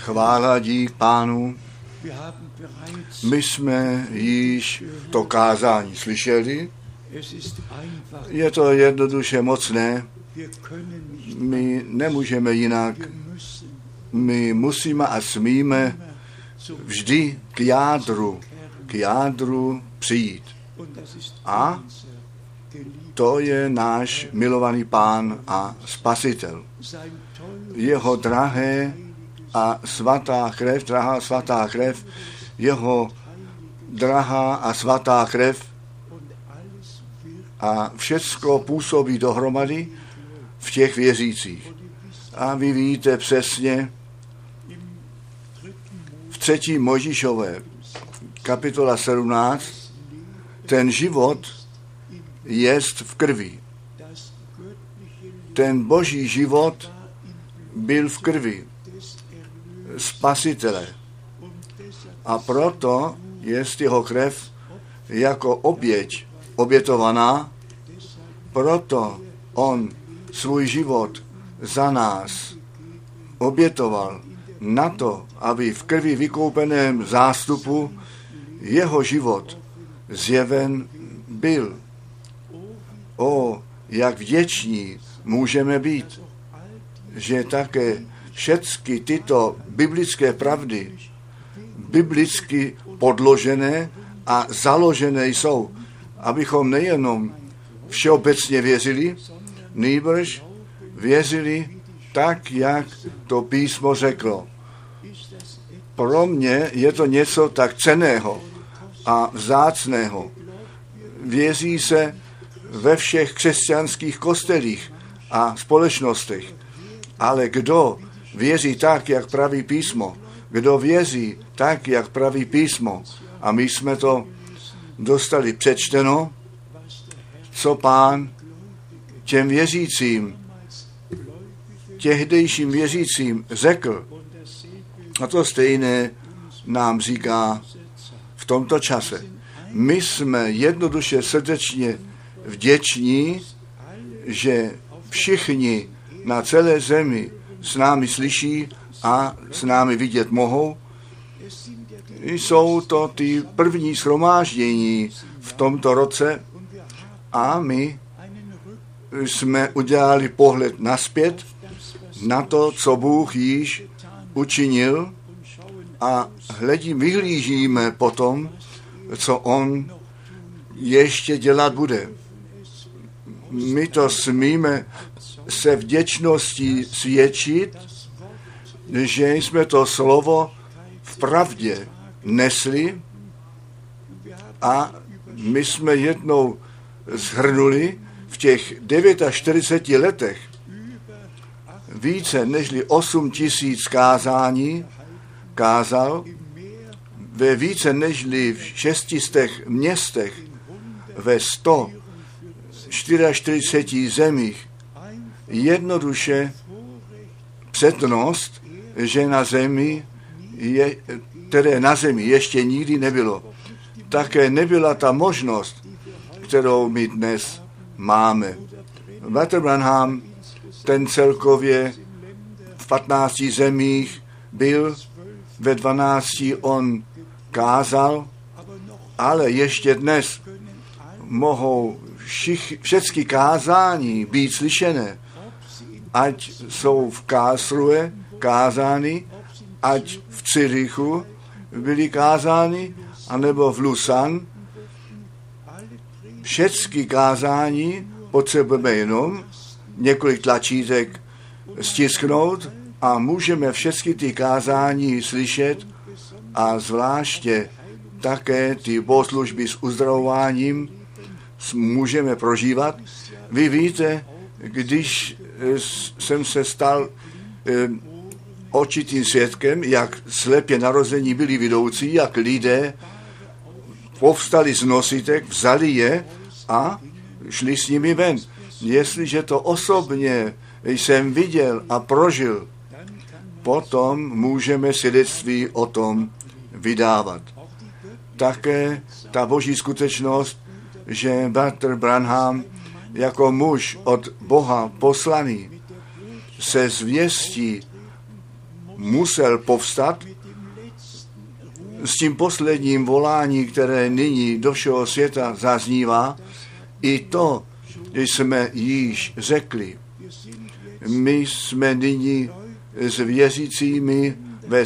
Chvála dík Pánu. My jsme již to kázání slyšeli. Je to jednoduše mocné. My nemůžeme jinak. My musíme a smíme vždy k jádru přijít. A to je náš milovaný Pán a Spasitel. Jeho drahá a svatá krev, jeho drahá a svatá krev a všecko působí dohromady v těch věřících. A vy víte přesně, v 3. Mojžíšové, kapitola 17, ten život jest v krvi. Ten boží život byl v krvi Spasitele. A proto jest jeho krev jako oběť obětovaná, proto on svůj život za nás obětoval na to, aby v krvi vykoupeném zástupu jeho život zjeven byl. O, jak vděční můžeme být, že také všechny tyto biblické pravdy biblicky podložené a založené jsou, abychom nejenom všeobecně věřili, nýbrž věřili tak, jak to písmo řeklo. Pro mě je to něco tak cenného a vzácného. Věří se ve všech křesťanských kostelích a společnostech. Ale kdo věří tak, jak praví písmo, kdo věří tak, jak praví písmo, a my jsme to dostali přečteno, co Pán těm věřícím, tehdejším věřícím řekl. A to stejné nám říká v tomto čase. My jsme jednoduše srdečně vděční, že všichni na celé zemi s námi slyší a s námi vidět mohou. Jsou to ty první shromáždění v tomto roce a my jsme udělali pohled nazpět na to, co Bůh již učinil a vyhlížíme potom, co on ještě dělat bude. My to smíme se vděčností svědčit, že jsme to slovo v pravdě nesli a my jsme jednou shrnuli v těch 49 letech více než 8 000 kázání kázal ve více než 600 městech ve 144 zemích. Jednoduše přednost, že které na zemi ještě nikdy nebylo. Také nebyla ta možnost, kterou my dnes máme. Bratr Branham, ten celkově v 15 zemích byl, ve 12 on kázal, ale ještě dnes mohou všechny kázání být slyšené, ať jsou v Karlsruhe kázány, ať v Zürichu byly kázány, anebo v Lausanne. Všechny kázání potřebujeme jenom několik tlačítek stisknout a můžeme všechny ty kázání slyšet a zvláště také ty bohoslužby s uzdravováním můžeme prožívat. Vy víte, když jsem se stal očitým svědkem, jak slepě narození byli vidoucí, jak lidé povstali z nositek, vzali je a šli s nimi ven. Jestliže to osobně jsem viděl a prožil, potom můžeme svědectví o tom vydávat. Také ta boží skutečnost, že bratr Branham jako muž od Boha poslaný se zvěstí musel povstat s tím posledním volání, které nyní do všeho světa zaznívá. I to jsme již řekli. My jsme nyní s věřícími ve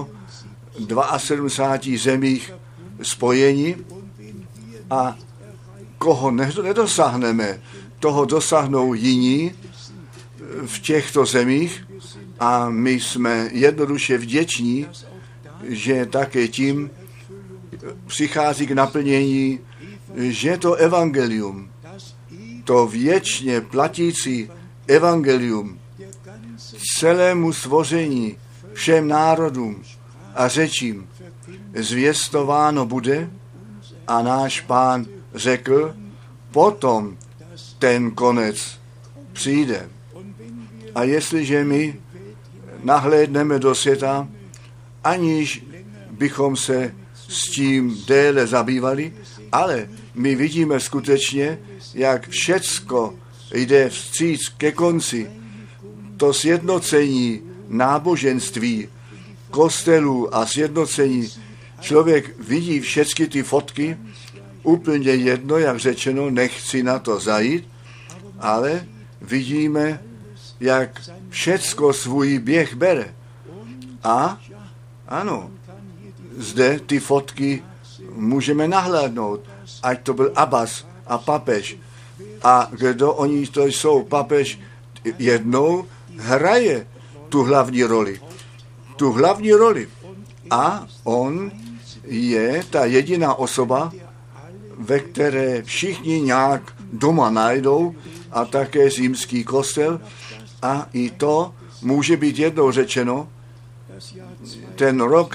172 zemích spojeni a koho nedosáhneme, toho dosáhnou jiní v těchto zemích a my jsme jednoduše vděční, že také tím přichází k naplnění, že to evangelium, to věčně platící evangelium celému stvoření, všem národům a řečím zvěstováno bude a náš Pán řekl, potom ten konec přijde. A jestliže my nahlédneme do světa, aniž bychom se s tím déle zabývali, ale my vidíme skutečně, jak všecko jde vstříc ke konci. To sjednocení náboženství, kostelů a sjednocení. Člověk vidí všechny ty fotky, úplně jedno, jak řečeno, nechci na to zajít, ale vidíme, jak všecko svůj běh bere. A ano, zde ty fotky můžeme nahlédnout, ať to byl Abbas a papež. A kdo oni to jsou, papež jednou hraje tu hlavní roli. Tu hlavní roli. A on je ta jediná osoba, ve které všichni nějak doma najdou a také římský kostel. A i to může být jednou řečeno, ten rok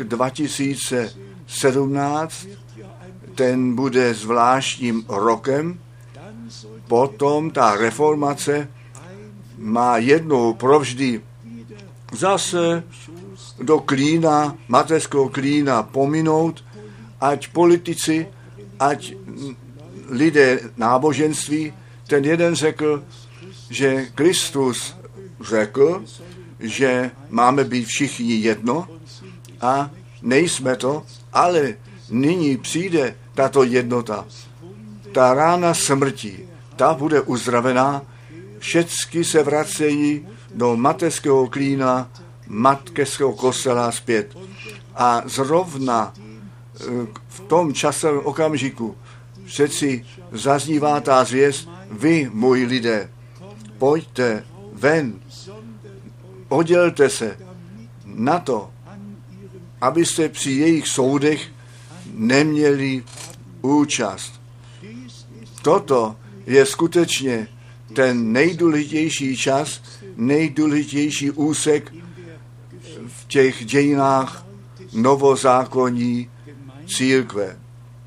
2017, ten bude zvláštním rokem, potom ta reformace má jednou provždy zase do klína, mateřského klína pominout, ať politici, ať lidé náboženství. Ten jeden řekl, že Kristus řekl, že máme být všichni jedno a nejsme to, ale nyní přijde tato jednota. Ta rána smrti, ta bude uzdravená, všecky se vracejí do mateřského klína, mateřského kostela zpět. A zrovna v tom časovém okamžiku přeci zaznívá ta zvěst, vy, moji lidé, pojďte ven, oddělte se na to, abyste při jejich soudech neměli účast. Toto je skutečně ten nejdůležitější čas, nejdůležitější úsek v těch dějinách novozákonní církve.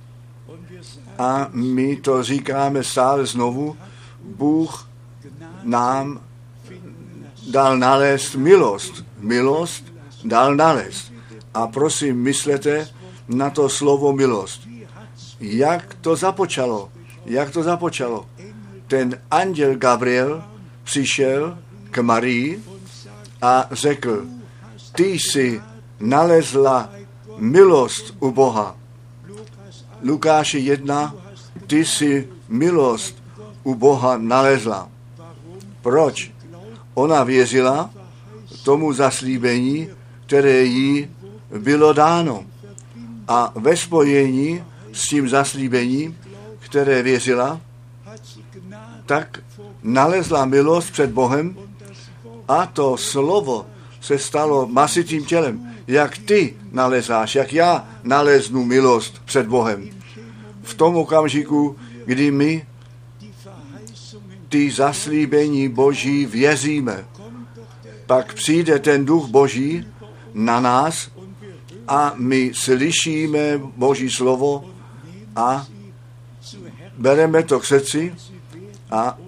A my to říkáme stále znovu, Bůh nám dal nalézt milost. Milost dal nalézt. A prosím, myslete na to slovo milost. Jak to započalo? Jak to započalo? Ten anděl Gabriel přišel k Marii a řekl, ty jsi nalezla milost u Boha. Lukáši 1, ty jsi milost u Boha nalezla. Proč? Ona věřila tomu zaslíbení, které jí bylo dáno. A ve spojení s tím zaslíbením, které věřila, tak nalezla milost před Bohem a to slovo se stalo masitým tělem. Jak ty nalezáš, jak já naleznu milost před Bohem. V tom okamžiku, kdy my ty zaslíbení Boží věříme, pak přijde ten duch Boží na nás a my slyšíme Boží slovo a bereme to k srdci a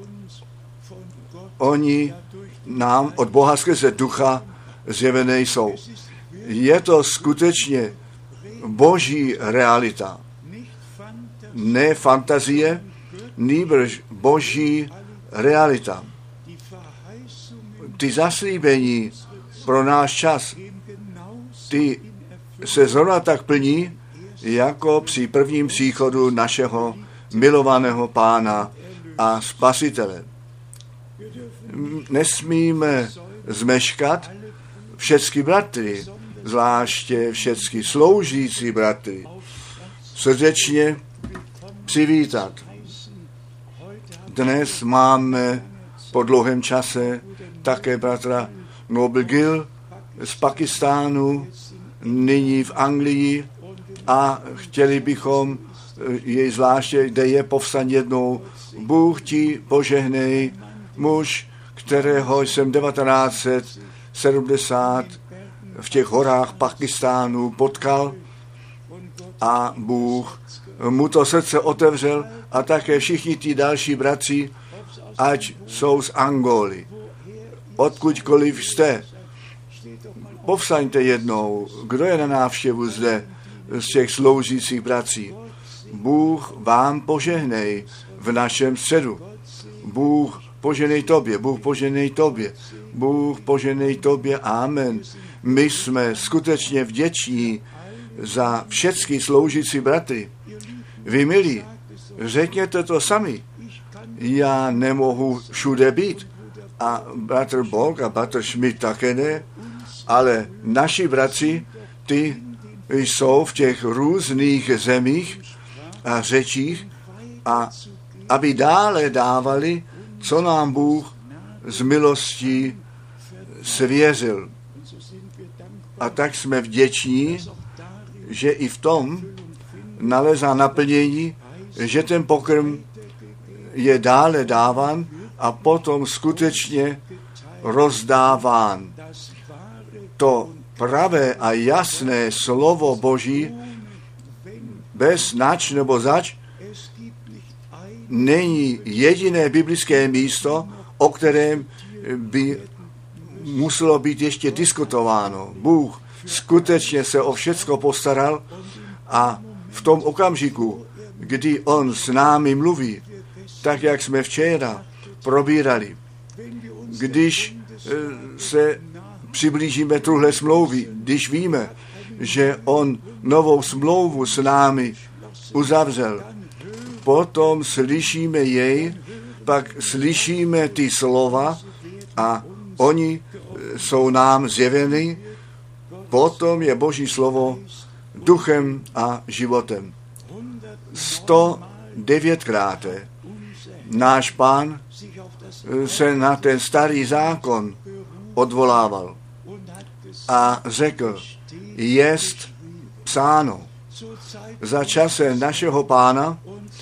oni nám od Boha skrze ducha zjevené jsou. Je to skutečně Boží realita. Ne fantazie, nýbrž Boží realita. Ty zaslíbení pro náš čas, ty se zrovna tak plní, jako při prvním příchodu našeho milovaného Pána a Spasitele. Nesmíme zmeškat všechny bratry, zvláště všechny sloužící bratry, srdečně přivítat. Dnes máme po dlouhém čase také bratra Noble Gill z Pakistánu, nyní v Anglii, a chtěli bychom jej zvláště, kde je povstan jednou. Bůh ti požehnej, muž, kterého jsem 1970 v těch horách Pakistánu potkal, a Bůh mu to srdce otevřel, a také všichni ti další bratři, ať jsou z Angoly, odkudkoliv jste. Povstaňte jednou, kdo je na návštěvu zde z těch sloužících bratří. Bůh vám požehnej v našem středu. Bůh poženej tobě, Bůh poženej tobě, Bůh poženej tobě, amen. My jsme skutečně vděční za všechny sloužící bratry. Vy milí, řekněte to sami. Já nemohu všude být, a bratr Borg a bratr Schmidt také ne, ale naši bratři, ty jsou v těch různých zemích a řečích, a aby dále dávali, co nám Bůh z milostí svěřil. A tak jsme vděční, že i v tom nalezá naplnění, že ten pokrm je dále dáván a potom skutečně rozdáván. To pravé a jasné slovo Boží bez nač nebo zač není jediné biblické místo, o kterém by muselo být ještě diskutováno. Bůh skutečně se o všecko postaral, a v tom okamžiku, kdy on s námi mluví, tak jak jsme včera probírali, když se přiblížíme truhle smlouvy, když víme, že on novou smlouvu s námi uzavřel, potom slyšíme jej, pak slyšíme ty slova a oni jsou nám zjeveny, potom je Boží slovo duchem a životem. 109krát náš Pán se na ten starý zákon odvolával a řekl, jest psáno. Za čase našeho Pána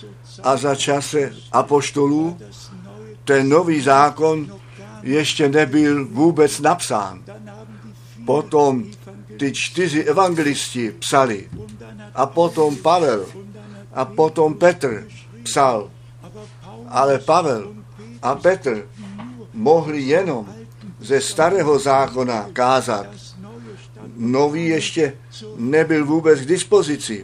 a za čase apoštolů ten nový zákon ještě nebyl vůbec napsán. Potom ty 4 evangelisti psali, a potom Pavel, a potom Petr psal. Ale Pavel a Petr mohli jenom ze starého zákona kázat. Nový ještě nebyl vůbec k dispozici.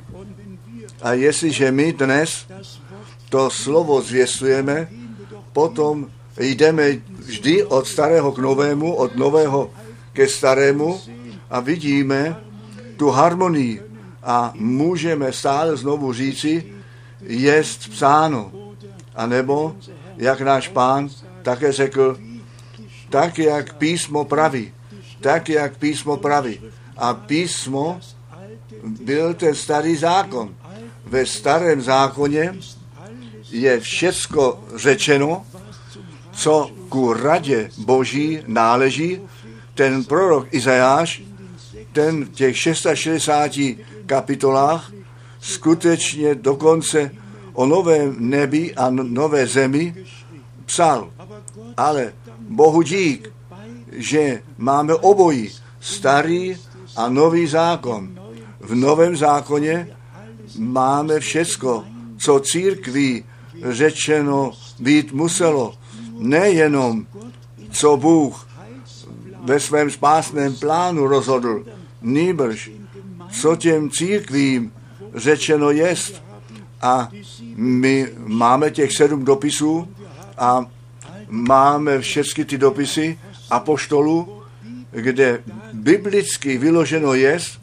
A jestliže my dnes to slovo zvěstujeme, potom jdeme vždy od starého k novému, od nového ke starému a vidíme tu harmonii a můžeme stále znovu říci, jest psáno. A nebo, jak náš Pán také řekl, tak, jak písmo praví. Tak, jak písmo praví. A písmo byl ten starý zákon. Ve starém zákoně je všecko řečeno, co ku radě Boží náleží. Ten prorok Izajáš, ten v těch 660 kapitolách skutečně dokonce o novém nebi a nové zemi psal. Ale Bohu dík, že máme obojí, starý a nový zákon. V novém zákoně máme všecko, co církví řečeno být muselo. Nejenom, co Bůh ve svém spásném plánu rozhodl, nýbrž, co těm církvím řečeno jest. A my máme těch 7 dopisů a máme všechny ty dopisy apoštolů, kde biblicky vyloženo jest,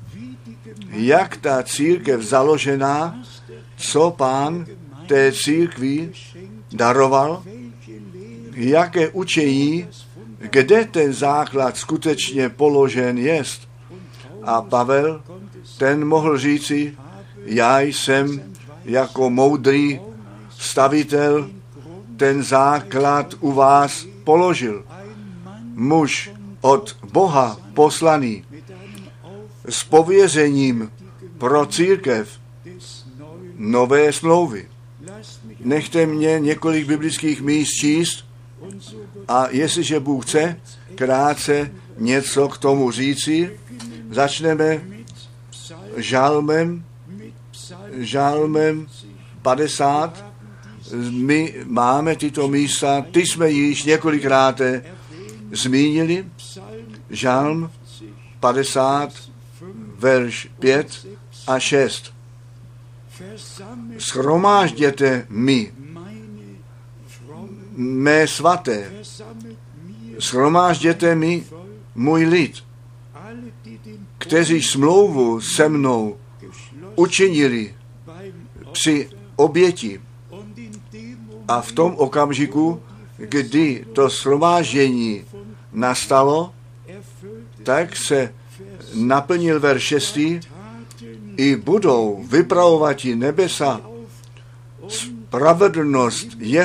jak ta církev založená, co Pán té církvi daroval, jaké učení, kde ten základ skutečně položen jest. A Pavel, ten mohl říci, já jsem jako moudrý stavitel ten základ u vás položil. Muž od Boha poslaný s pověřením pro církev nové smlouvy. Nechte mě několik biblických míst číst a jestliže Bůh chce, krátce něco k tomu říci, začneme žalmem 50. My máme tyto místa, ty jsme již několikrát zmínili. Žalm 50, verš 5 a 6. Shromážděte mi, mé svaté, shromážděte mi můj lid, kteří smlouvu se mnou učinili při oběti. A v tom okamžiku, kdy to shromáždění nastalo, tak se naplnil verš 6. I budou vypravovat nebesa spravedlnost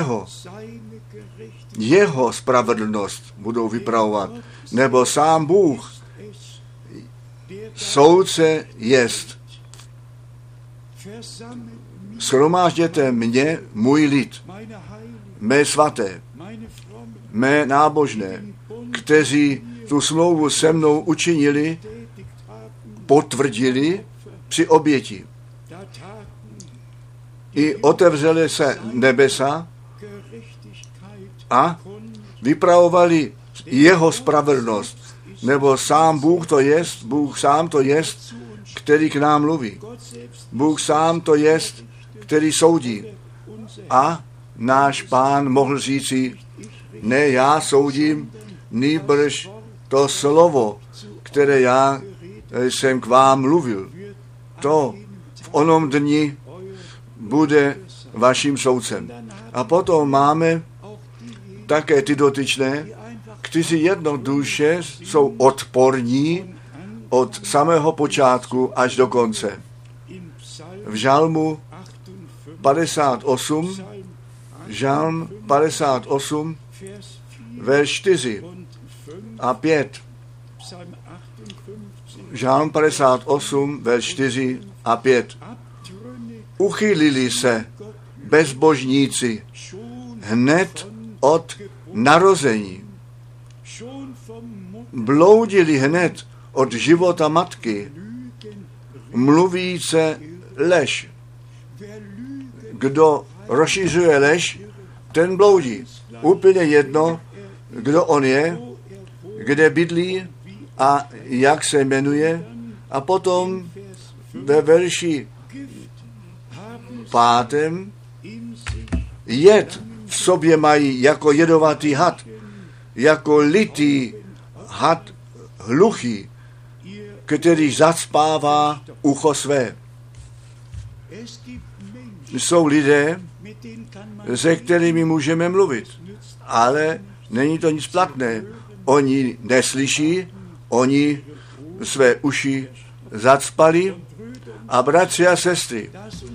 jeho spravedlnost budou vypravovat, nebo sám Bůh soudce jest. Shromážděte mě, můj lid, mé svaté, mé nábožné, kteří tu smlouvu se mnou učinili, potvrdili při oběti. I otevřely se nebesa a vypravovali jeho spravedlnost, nebo sám Bůh to jest, Bůh sám to jest, který k nám mluví. Bůh sám to jest, který soudí. A náš Pán mohl říci, ne já soudím, nýbrž to slovo, které já jsem k vám mluvil. To v onom dni bude vaším soudcem. A potom máme také ty dotyčné, kteří jednoduše jsou odporní od samého počátku až do konce. V žalmu 58, žalm 58, verš 4 a 5. Žalm 58, verš 4 a 5. Uchylili se bezbožníci hned od narození. Bloudili hned od života matky, mluvíce lež. Kdo rozšiřuje lež, ten bloudí. Úplně jedno, kdo on je, kde bydlí a jak se jmenuje. A potom ve verši 5. Jed v sobě mají jako jedovatý had, jako litý had hluchý, který zacpává ucho své. Jsou lidé, se kterými můžeme mluvit, ale není to nic platné. Oni neslyší, oni své uši zacpali. A bratři a sestry,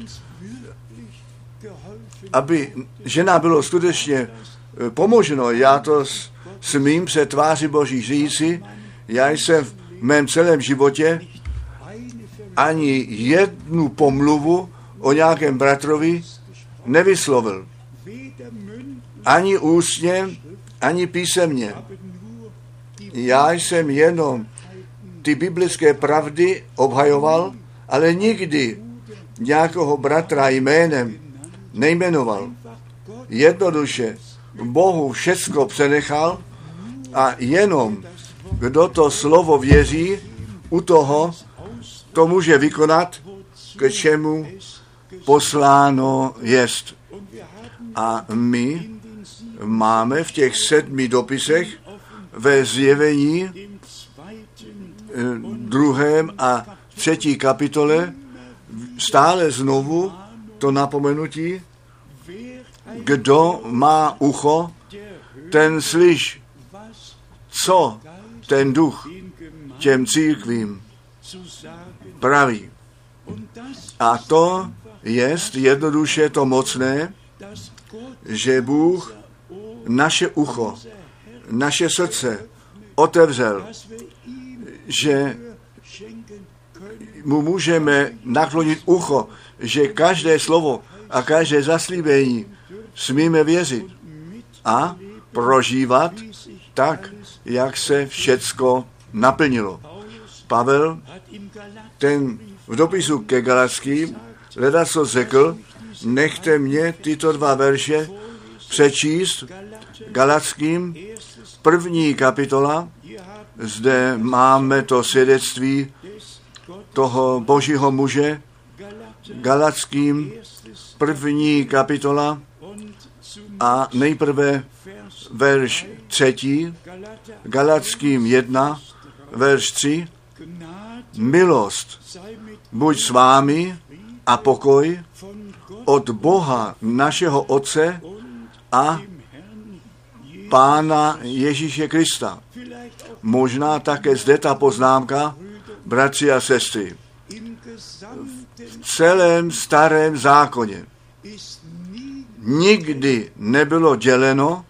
aby žena bylo skutečně pomoženo, já to smím před tváří Boží říci, já jsem v mém celém životě ani jednu pomluvu o nějakém bratrovi nevyslovil. Ani ústně, ani písemně. Já jsem jenom ty biblické pravdy obhajoval, ale nikdy nějakého bratra jménem nejmenoval. Jednoduše Bohu všecko přenechal a jenom kdo to slovo věří, u toho to může vykonat, k čemu posláno jest. A my máme v těch 7 dopisech ve Zjevení 2. a 3. kapitole stále znovu to napomenutí, kdo má ucho, ten slyš, co ten duch těm církvím praví. A to je jednoduše to mocné, že Bůh naše ucho, naše srdce otevřel, že mu můžeme naklonit ucho, že každé slovo a každé zaslíbení smíme věřit a prožívat tak, jak se všecko naplnilo. Pavel, ten v dopisu ke Galatským, ledaco řekl, nechte mě tyto 2 verše přečíst. Galatským 1. kapitola, zde máme to svědectví toho božího muže. Galatským 1. kapitola a nejprve verš 3. Galatským 1, verš 3. Milost buď s vámi a pokoj od Boha našeho Otce a Pána Ježíše Krista. Možná také zde ta poznámka, bratři a sestry. V celém starém zákoně nikdy nebylo děleno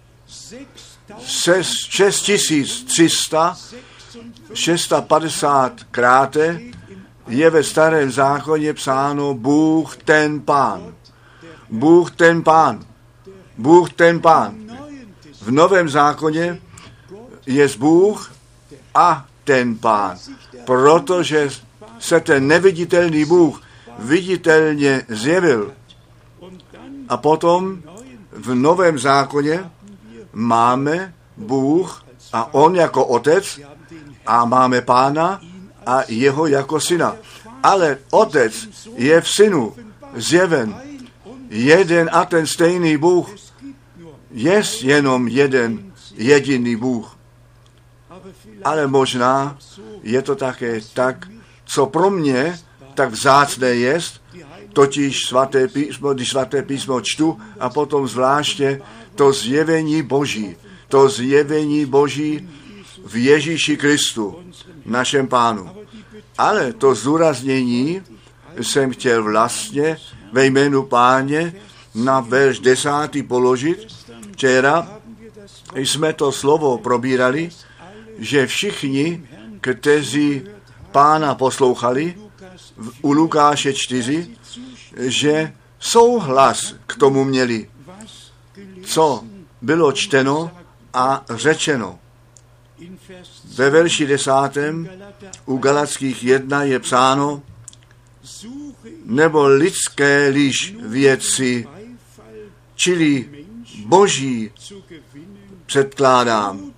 6356 kráte je ve starém zákoně psáno Bůh ten Pán. Bůh ten Pán. Bůh ten Pán. V novém zákoně je Bůh a ten Pán. Protože se ten neviditelný Bůh viditelně zjevil. A potom v novém zákoně máme Bůh a on jako otec a máme Pána a jeho jako syna. Ale otec je v synu zjeven. Jeden a ten stejný Bůh. Je jenom jeden jediný Bůh. Ale možná je to také tak, co pro mě tak vzácné jest, totiž svaté písmo, když svaté písmo čtu a potom zvláště to zjevení Boží. To zjevení Boží v Ježíši Kristu, našem Pánu. Ale to zdůraznění jsem chtěl vlastně ve jménu Páně na verš 10. položit. Včera jsme to slovo probírali, že všichni, kteří Pána poslouchali, u Lukáše 4, že souhlas k tomu měli, co bylo čteno a řečeno. Ve verši 10. u Galatských 1 je psáno, nebo lidské líž věci, čili Boží předkládám.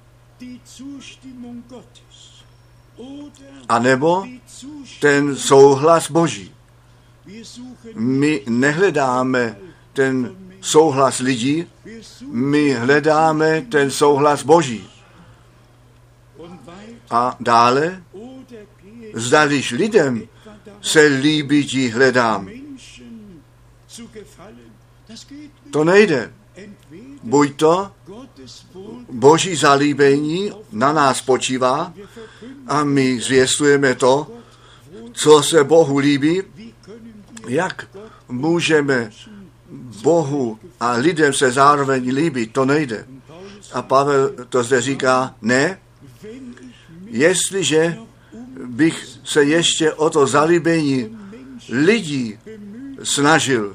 A nebo ten souhlas Boží. My nehledáme ten souhlas lidí, my hledáme ten souhlas Boží. A dále, zdališ lidem se líbití hledám. To nejde. Buď to Boží zalíbení na nás počívá a my zvěstujeme to, co se Bohu líbí, jak můžeme Bohu a lidem se zároveň líbit, to nejde. A Pavel to zde říká, ne, jestliže bych se ještě o to zalíbení lidí snažil,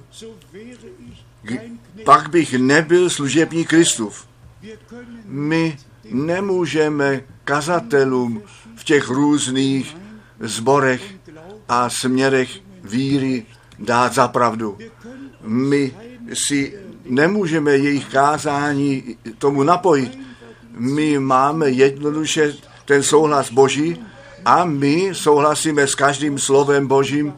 pak bych nebyl služebník Kristův. My nemůžeme kazatelům v těch různých sborech a směrech víry dát za pravdu. My si nemůžeme jejich kázání tomu napojit. My máme jednoduše ten souhlas Boží a my souhlasíme s každým slovem Božím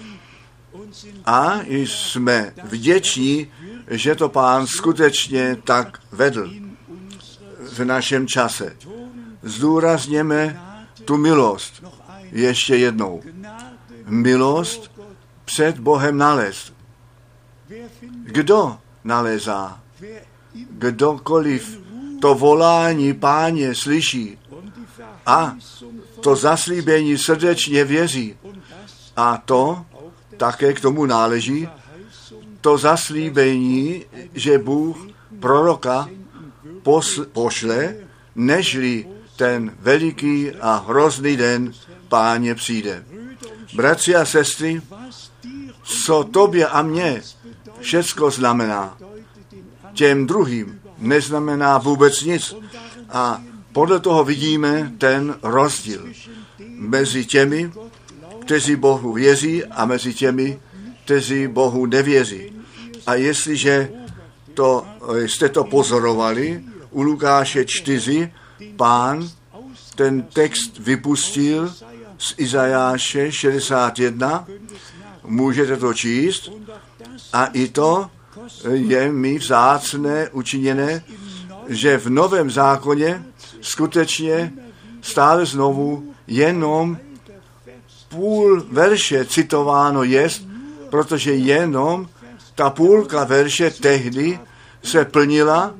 a jsme vděční, že to Pán skutečně tak vedl v našem čase. Zdůrazněme tu milost ještě jednou. Milost před Bohem nalézt. Kdo nalézá? Kdokoliv to volání Páně slyší a to zaslíbení srdečně věří. A to také k tomu náleží, to zaslíbení, že Bůh proroka pošle, nežli ten veliký a hrozný den Páně přijde. Bratři a sestry, co tobě a mně všecko znamená, těm druhým neznamená vůbec nic. A podle toho vidíme ten rozdíl mezi těmi, kteří Bohu věří, a mezi těmi, kteří Bohu nevěří. A jestliže jste to pozorovali, u Lukáše 4 Pán ten text vypustil z Izajáše 61, můžete to číst, a i to je mi vzácné učiněné, že v Novém zákoně skutečně stále znovu jenom půl verše citováno jest, protože jenom ta půlka verše tehdy se plnila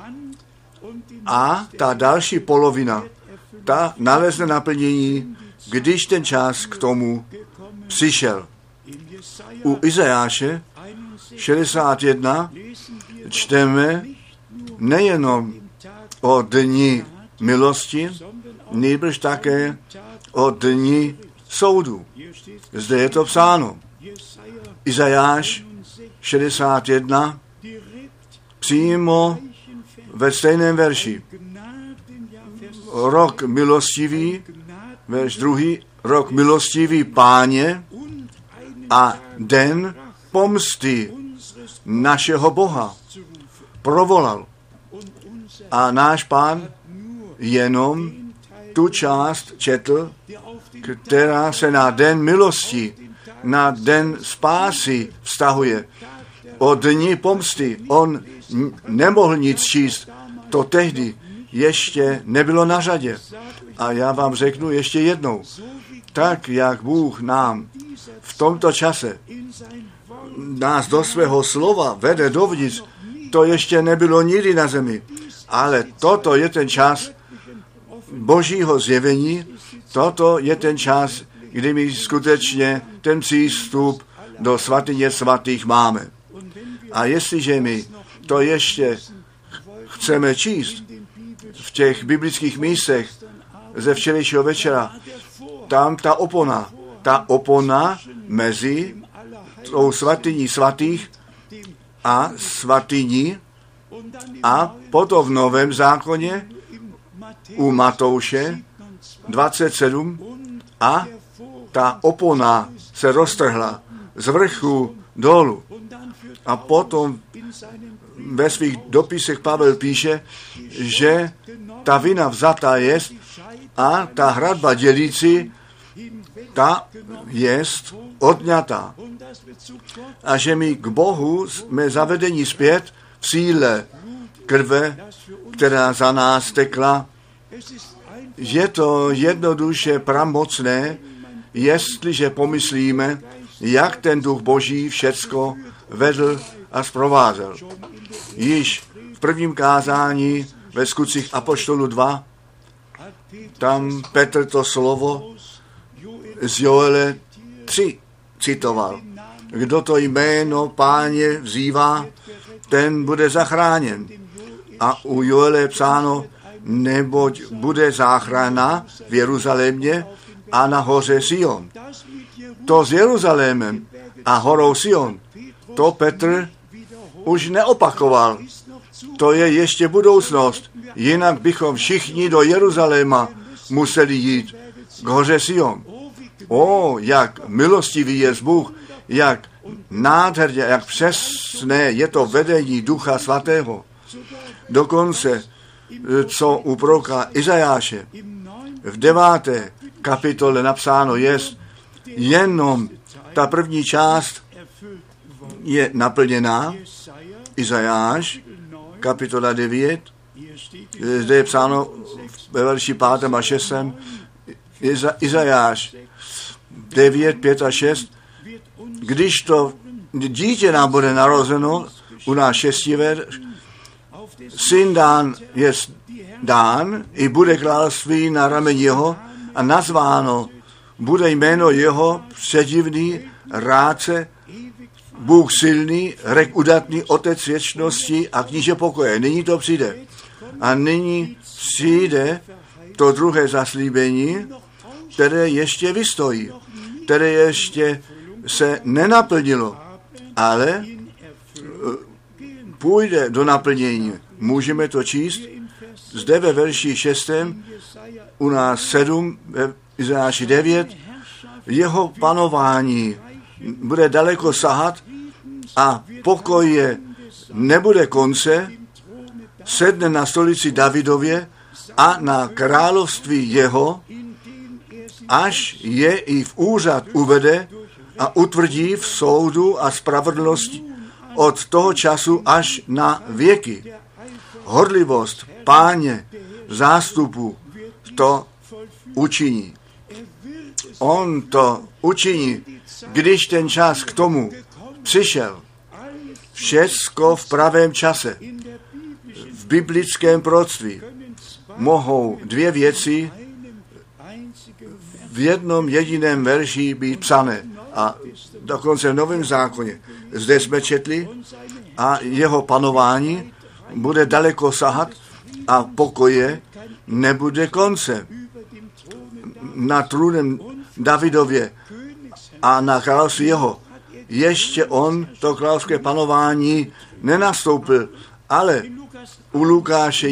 a ta další polovina, ta nalezne naplnění, když ten čas k tomu přišel. U Izajáše 61 čteme nejenom o dni milosti, nýbrž také o dni soudu. Zde je to psáno. Izajáš 61 přímo ve stejném verši. Rok milostivý, verš 2, rok milostivý Páně a den pomsty našeho Boha provolal. A náš Pán jenom tu část četl, která se na den milosti, na den spásy vztahuje. O dni pomsty on nemohl nic číst. To tehdy ještě nebylo na řadě. A já vám řeknu ještě jednou. Tak, jak Bůh nám v tomto čase nás do svého slova vede dovnitř, to ještě nebylo nikdy na zemi. Ale toto je ten čas Božího zjevení, toto je ten čas, kdy my skutečně ten přístup do svatyně svatých máme. A jestliže my to ještě chceme číst v těch biblických místech ze včerejšího večera, tam ta opona mezi tou svatyní svatých a svatyní a potom v Novém zákoně u Matouše 27 a ta opona se roztrhla z vrchu dolů. A potom ve svých dopisech Pavel píše, že ta vina vzatá jest a ta hradba dělící, ta jest odňatá. A že my k Bohu jsme zavedení zpět v síle krve, která za nás tekla. Je to jednoduše pramocné, jestliže pomyslíme, jak ten Duch Boží všecko vedl a zprovázel. Již v prvním kázání ve Skutcích apoštolů 2, tam Petr to slovo z Joele 3 citoval. Kdo to jméno Páně vzývá, ten bude zachráněn. A u Joele je psáno, neboť bude záchrana v Jeruzalémě a na hoře Sion. To s Jeruzalémem a horou Sion, to Petr už neopakoval. To je ještě budoucnost. Jinak bychom všichni do Jeruzaléma museli jít k hoře Sion. Jak milostivý je Bůh, jak nádherně, jak přesné je to vedení Ducha Svatého. Dokonce, co u proroka Izajáše v 9. kapitole napsáno jest, jenom ta první část je naplněná. Izajáš, kapitola 9, zde je psáno ve verši 5. a 6. Izajáš 9, 5 a 6. Když to dítě nám bude narozeno, u nás 6 verš, syn je dán, i bude království na rameni jeho a nazváno bude jméno jeho předivný, rádce, Bůh silný, rek udatný, otec věčnosti a kníže pokoje. Nyní to přijde. A nyní přijde to druhé zaslíbení, které ještě vystojí, které ještě se nenaplnilo, ale půjde do naplnění. Můžeme to číst zde ve verši 6, u nás 7, ve Izajáši 9. Jeho panování bude daleko sahat a pokoje nebude konce, sedne na stolici Davidově a na království jeho, až je i v úřad uvede a utvrdí v soudu a spravedlnosti od toho času až na věky. Horlivost Páně zástupu to učiní. On to učiní, když ten čas k tomu přišel. Všecko v pravém čase. V biblickém proroctví mohou dvě věci v jednom jediném verši být psané. A dokonce v Novém zákoně. Zde jsme četli a jeho panování bude daleko sahat a pokoje nebude konce. Na trůnem Davidově a na království jeho. Ještě on to královské panování nenastoupil, ale u Lukáše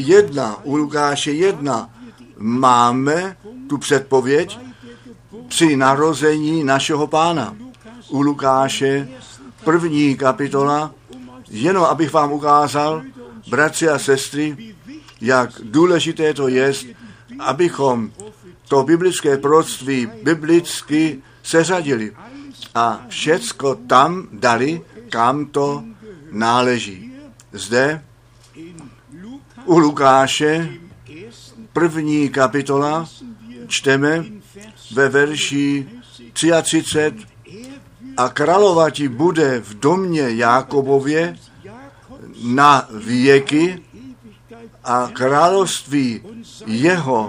1 máme tu předpověď při narození našeho Pána. U Lukáše 1. kapitola, jenom abych vám ukázal, bratři a sestry, jak důležité to je, abychom to biblické proroctví biblicky seřadili a všecko tam dali, kam to náleží. Zde u Lukáše 1. kapitola čteme ve verši 33 a královati bude v domě Jákobově na věky a království jeho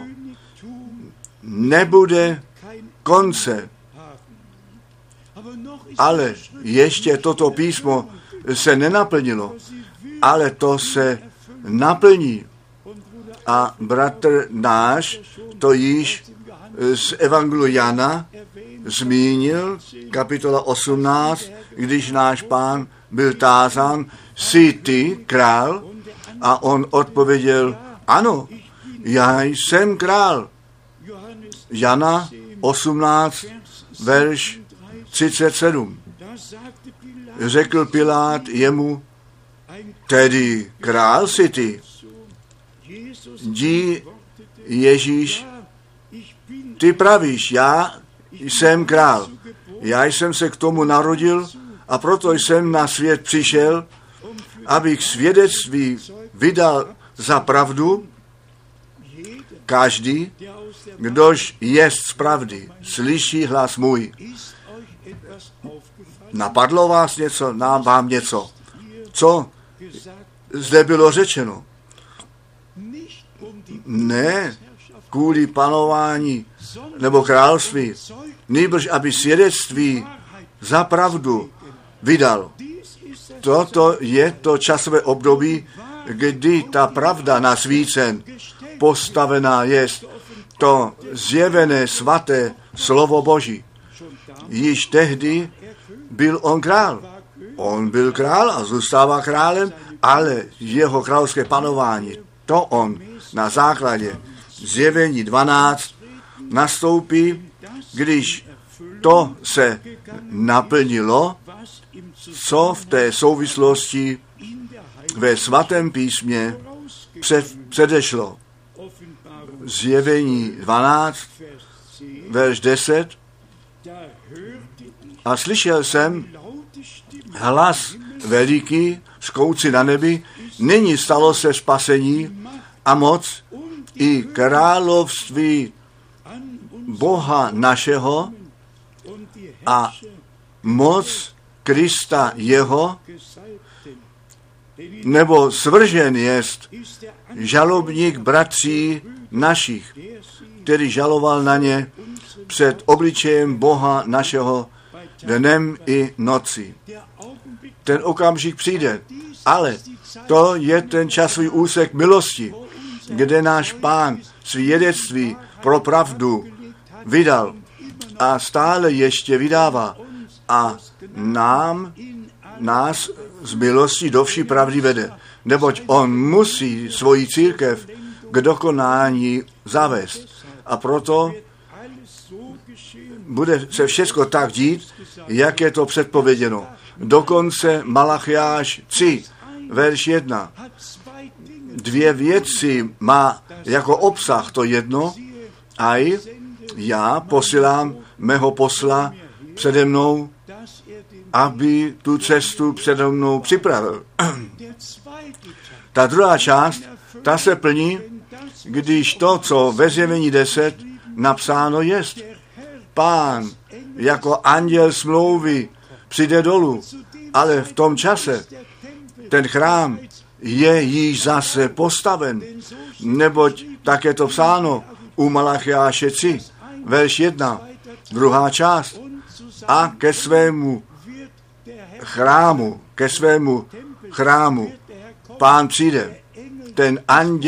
nebude konce. Ale ještě toto písmo se nenaplnilo, ale to se naplní. A bratr náš to již z Evangeliu Jana zmínil, kapitola 18, když náš Pán byl tázán, jsi ty král? A on odpověděl, ano, já jsem král. Jana 18, verš 37. Řekl Pilát jemu, tedy král jsi ty. Dí Ježíš, ty pravíš, já jsem král. Já jsem se k tomu narodil a proto jsem na svět přišel, abych svědectví vydal za pravdu. Každý, kdož jest z pravdy, slyší hlas můj. Napadlo vás něco, vám něco? Co zde bylo řečeno? Ne kvůli panování nebo království, nýbrž aby svědectví za pravdu vydal. Toto je to časové období, kdy ta pravda na svícen postavená jest, to zjevené svaté slovo Boží. Již tehdy byl on král. On byl král a zůstává králem, ale jeho královské panování, to on na základě Zjevení 12 nastoupí, když to se naplnilo, co v té souvislosti ve svatém písmě předešlo. Zjevení 12, verš 10. A slyšel jsem hlas veliký, skouci na nebi, nyní stalo se spasení a moc i království Boha našeho a moc Krista jeho, nebo svržen jest žalobník bratří našich, který žaloval na ně před obličejem Boha našeho dnem i noci. Ten okamžik přijde, ale to je ten časový úsek milosti, kde náš Pán svědectví pro pravdu vydal a stále ještě vydává a nás z milosti do vší pravdy vede. Neboť on musí svoji církev k dokonání zavést. A proto bude se všechno tak dít, jak je to předpověděno. Dokonce Malachiáš 3, verš 1. Dvě věci má jako obsah to jedno, a já posílám mého posla přede mnou, aby tu cestu přede mnou připravil. Ta druhá část, ta se plní, když to, co ve Zjevení 10 napsáno jest. Pán jako anděl smlouvy přijde dolů, ale v tom čase ten chrám je již zase postaven, neboť tak je to psáno u Malachiáše 3, verš 1, druhá část. A ke svému chrámu Pán přijde, ten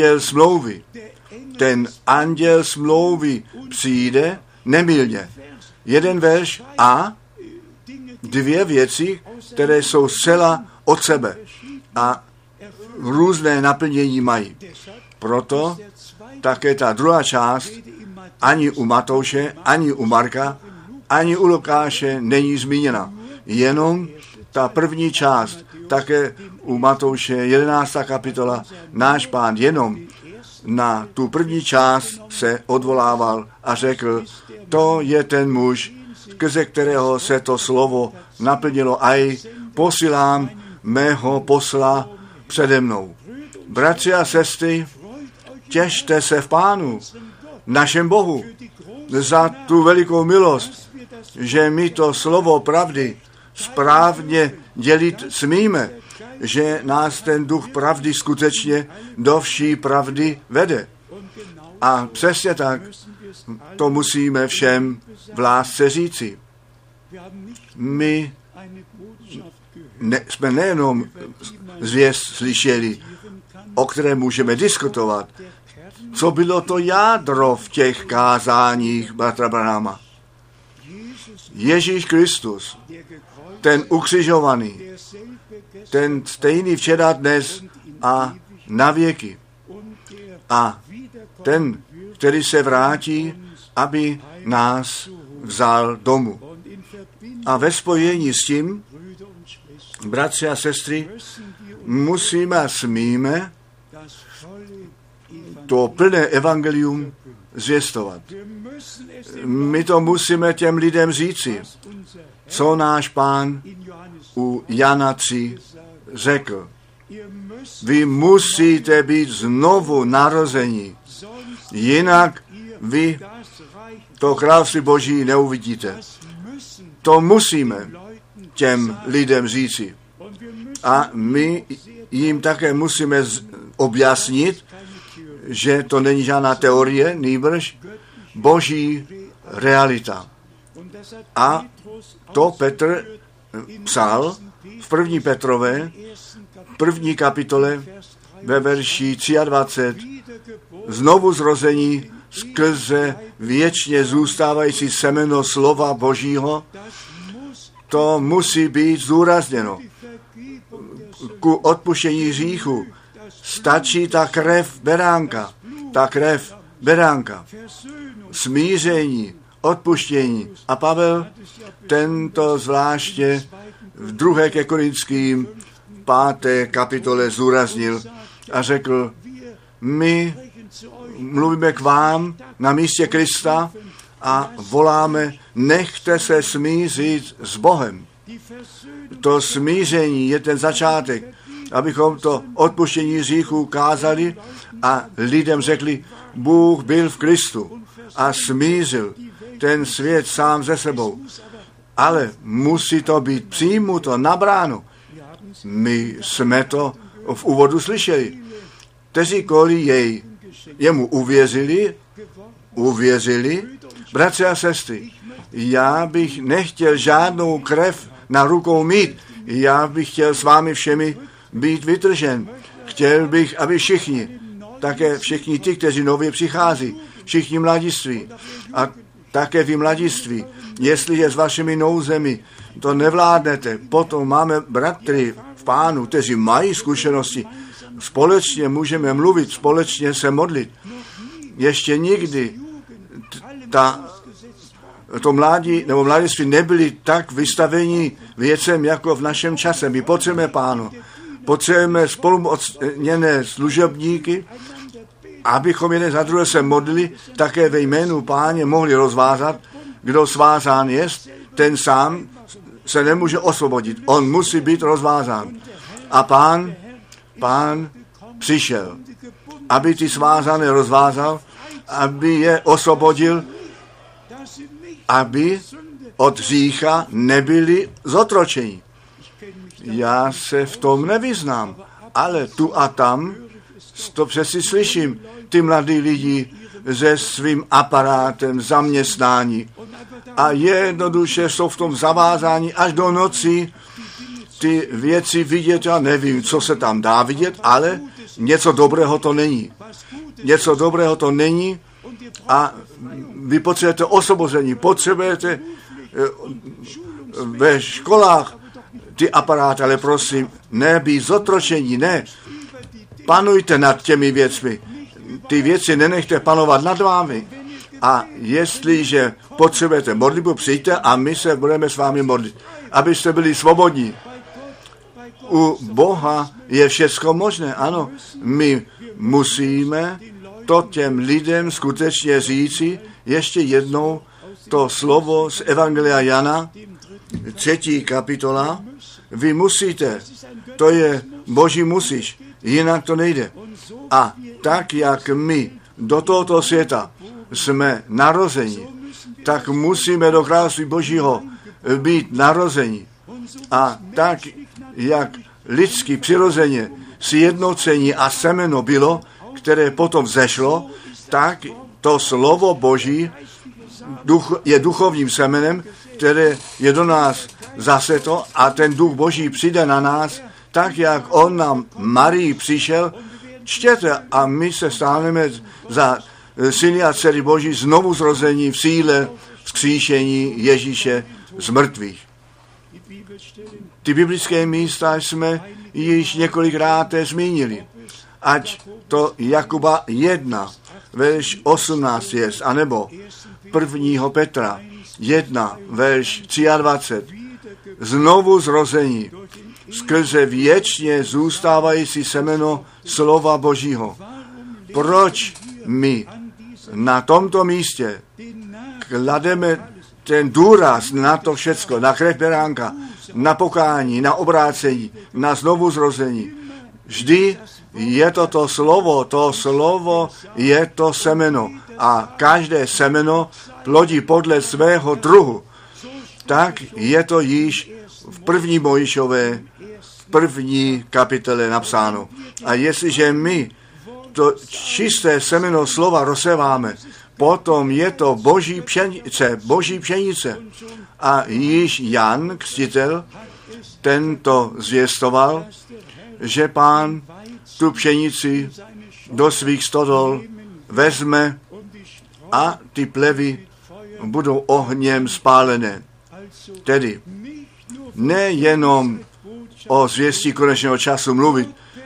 anděl smlouvy přijde nemylně. Jeden verš a dvě věci, které jsou zcela od sebe a různé naplnění mají. Proto také ta druhá část ani u Matouše, ani u Marka, ani u Lukáše není zmíněna. Jenom ta první část, také u Matouše 11. kapitola, náš Pán jenom na tu první část se odvolával a řekl, to je ten muž, skrze kterého se to slovo naplnilo, a posílám mého posla přede mnou. Bratři a sestry, těšte se v Pánu, našem Bohu, za tu velikou milost, že my to slovo pravdy správně dělit smíme, že nás ten duch pravdy skutečně do vší pravdy vede. A přesně tak to musíme všem v lásce říci. My jsme nejenom zvěst slyšeli, o které můžeme diskutovat, co bylo to jádro v těch kázáních bratra Branhama. Ježíš Kristus, ten ukřižovaný, ten stejný včera, dnes a na věky. A ten, který se vrátí, aby nás vzal domů. A ve spojení s tím, bratři a sestry, musíme a smíme to plné evangelium zvěstovat. My to musíme těm lidem říci, co náš Pán u Jana 3 řekl. Vy musíte být znovu narození, jinak vy to království Boží neuvidíte. To musíme těm lidem říci. A my jim také musíme objasnit, že to není žádná teorie, nýbrž Boží realita. A to Petr psal v 1. Petrové, 1. kapitole, ve verši 23, znovu zrození skrze věčně zůstávající semeno slova Božího, to musí být zdůrazněno. Ku odpuštění hříchu stačí ta krev beránka, smíření, odpuštění. A Pavel tento zvláště v 2. ke Korinským 5. kapitole zúraznil a řekl, my mluvíme k vám na místě Krista a voláme, nechte se smířit s Bohem. To smíření je ten začátek, abychom to odpuštění hříchů kázali a lidem řekli, Bůh byl v Kristu a smířil ten svět sám ze sebou. Ale musí to být přijímuto, nabráno. My jsme to v úvodu slyšeli. Kteříkoliv jemu uvěřili, bratři a sestry, já bych nechtěl žádnou krev na rukou mít, já bych chtěl s vámi všemi být vytržen. Chtěl bych, aby všichni, také všichni ti, kteří nově přichází, všichni mladiství a také vy mladiství, jestliže s vašimi nouzemi to nevládnete, potom máme bratry v Pánu, kteří mají zkušenosti, společně můžeme mluvit, společně se modlit. Ještě nikdy to mládí nebo mladiství nebyli tak vystaveni věcem jako v našem čase. My potřebujeme Pánu, potřebujeme spolumocněné služebníky, abychom jeden za druhé se modlili, také ve jménu Páně mohli rozvázat, kdo svázán jest, ten sám se nemůže osvobodit. On musí být rozvázán. A Pán přišel, aby ty svázané rozvázal, aby je osvobodil, aby od hřícha nebyli zotročeni. Já se v tom nevyznám, ale tu a tam to přeci slyším. Ty mladí lidi se svým aparátem zaměstnání a jednoduše jsou v tom zavázání až do noci ty věci vidět. Já nevím, co se tam dá vidět, ale něco dobrého to není. Něco dobrého to není a vy potřebujete osvobození, potřebujete ve školách ty aparáty, ale prosím, nebýt zotročení, ne. Panujte nad těmi věcmi. Ty věci nenechte panovat nad vámi. A jestliže potřebujete modlitbu, přijďte a my se budeme s vámi modlit, abyste byli svobodní. U Boha je všecko možné, ano. My musíme to těm lidem skutečně říci ještě jednou to slovo z Evangelia Jana, 3. kapitola. Vy musíte, to je Boží musíš, jinak to nejde. A tak, jak my do tohoto světa jsme narozeni, tak musíme do království Božího být narozeni. A tak, jak lidsky přirozeně sjednocení a semeno bylo, které potom vzešlo, tak to slovo Boží je duchovním semenem, které je do nás zaseto a ten duch Boží přijde na nás, tak jak on nám Marii přišel. Čtěte a my se staneme za syny a dcery Boží znovu zrození v síle vzkříšení Ježíše z mrtvých. Ty biblické místa jsme již několikrát zmínili. Ať to Jakuba 1, verš 18 je, anebo 1. Petra 1, verš 23. Znovu zrození skrze věčně zůstávající semeno slova Božího. Proč my na tomto místě klademe ten důraz na to všecko, na krev beránka, na pokání, na obrácení, na znovu zrození? Vždy je to slovo je to semeno a každé semeno plodí podle svého druhu. Tak je to již v 1. Mojžíšové, v 1. kapitole napsáno. A jestliže my to čisté semeno slova rozseváme, potom je to boží pšenice. A již Jan, křtitel, tento zvěstoval, že Pán tu pšenici do svých stodol vezme a ty plevy budou ohněm spálené. Tedy nejenom o zvěstí konečného času mluvit,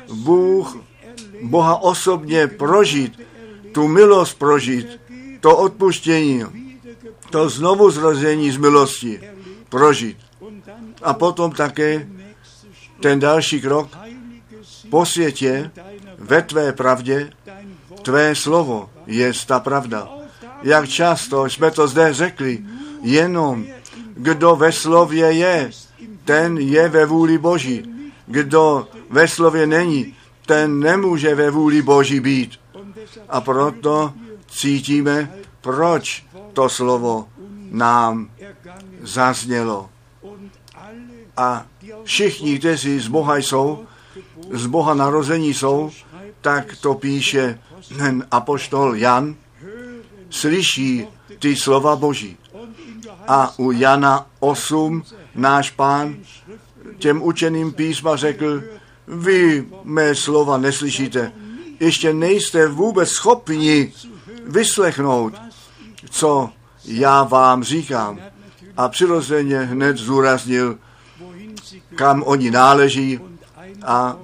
Boha osobně prožít, tu milost prožít, to odpuštění, to znovuzrození z milosti prožít. A potom také ten další krok, posvětě ve tvé pravdě, tvé slovo je ta pravda. Jak často jsme to zde řekli, jenom kdo ve slově je, ten je ve vůli Boží. Kdo ve slově není, ten nemůže ve vůli Boží být. A proto cítíme proč to slovo nám zaznělo. A všichni, kteří z Boha jsou, z Boha narození jsou, tak to píše apoštol Jan, slyší ty slova Boží. A u Jana 8 náš Pán těm učeným písma řekl, vy mé slova neslyšíte, ještě nejste vůbec schopni vyslechnout, co já vám říkám. A přirozeně hned zdůraznil, kam oni náleží a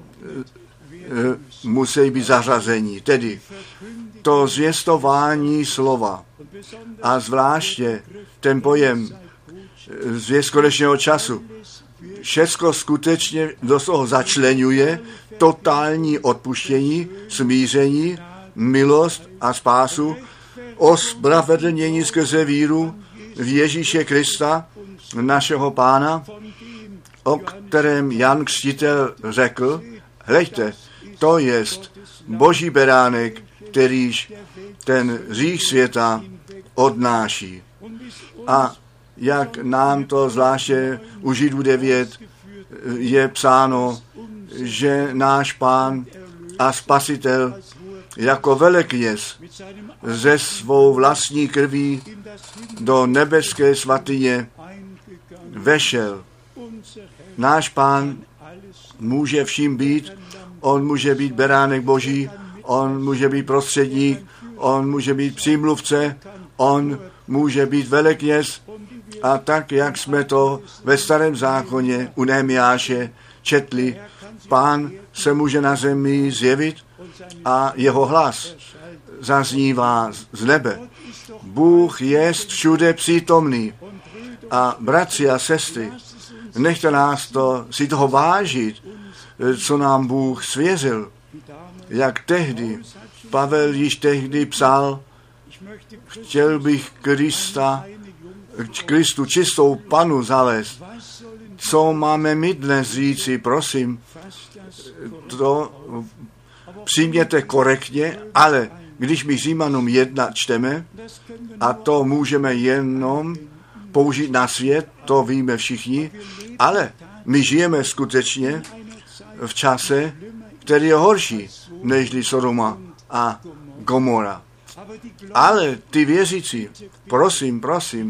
musí být zařazení. Tedy to zvěstování slova a zvláště ten pojem zvěst konečného času. Všecko skutečně do toho začleňuje totální odpuštění, smíření, milost a spásu, ospravedlnění skrze víru v Ježíše Krista, našeho Pána, o kterém Jan Křtitel řekl, hleďte, to jest Boží beránek, kterýž ten hřích světa odnáší. A jak nám to zvláště u Židů 9 je psáno, že náš Pán a Spasitel jako velekněz ze svou vlastní krví do nebeské svatyně vešel. Náš Pán může vším být, on může být beránek Boží, on může být prostředník, on může být přímluvce, on může být velekněz. A tak, jak jsme to ve Starém zákoně u Nehemiáše četli, Pán se může na zemi zjevit a jeho hlas zaznívá z nebe. Bůh jest všude přítomný. A bratři a sestry, nechte nás si toho vážit, co nám Bůh svěřil. Jak tehdy, Pavel již tehdy psal, chtěl bych Kristu čistou panu zavést. Co máme my dnes říci, prosím, to přijměte korektně, ale když my Římanům 1 čteme, a to můžeme jenom použít na svět, to víme všichni, ale my žijeme skutečně v čase, který je horší nežli Sodoma a Gomora. Ale ty věřící, prosím,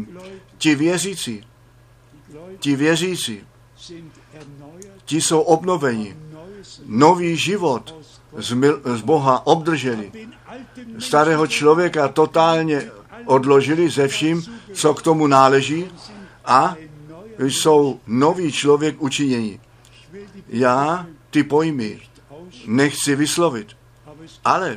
ti věřící, ti jsou obnoveni, nový život z Boha obdrželi. Starého člověka totálně odložili ze vším, co k tomu náleží a jsou nový člověk učinění. Já ty pojmy nechci vyslovit, ale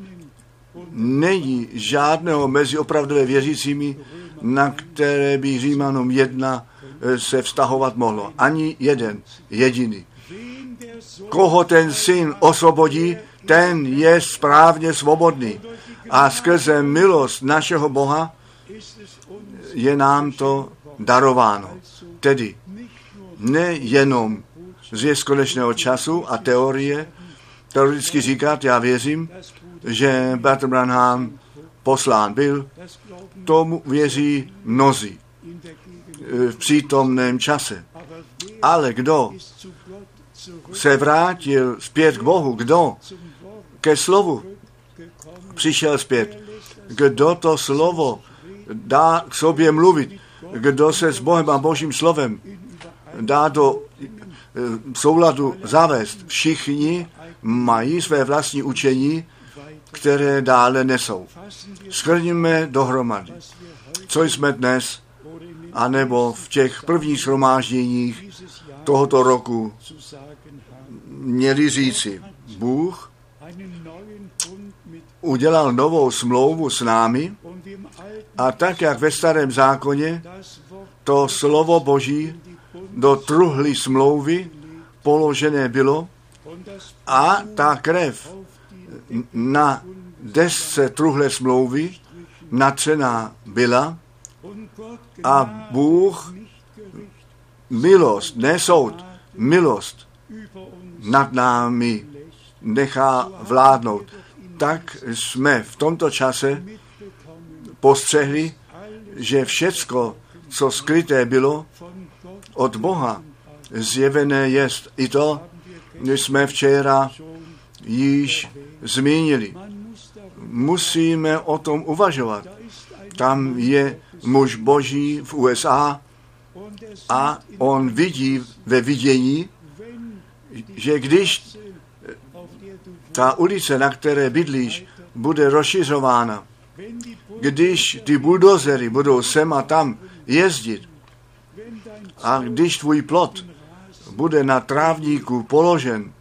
není žádného mezi opravdové věřícími, na které by Římanům 1 se vztahovat mohlo. Ani jeden, jediný. Koho ten syn osvobodí, ten je správně svobodný. A skrze milost našeho Boha je nám to darováno. Tedy nejenom zvěst konečného času a teoreticky říkat, já věřím, že Bratr Branham poslán byl, tomu věří mnozí v přítomném čase. Ale kdo se vrátil zpět k Bohu, kdo ke slovu přišel zpět, kdo to slovo dá k sobě mluvit, kdo se s Bohem a Božím slovem dá do souladu zavést. Všichni mají své vlastní učení, které dále nesou. Shrníme dohromady, co jsme dnes, anebo v těch prvních shromážděních tohoto roku měli říci. Bůh udělal novou smlouvu s námi a tak, jak ve Starém zákoně to slovo Boží do truhly smlouvy položené bylo a ta krev na desce truhle smlouvy natřená byla a Bůh milost, ne soud, milost nad námi nechá vládnout. Tak jsme v tomto čase postřehli, že všecko, co skryté bylo od Boha, zjevené jest. I to jsme včera již zmínili. Musíme o tom uvažovat. Tam je muž Boží v USA a on vidí ve vidění, že když ta ulice, na které bydlíš, bude rozšiřována, když ty buldozery budou sem a tam jezdit a když tvůj plot bude na trávníku položen,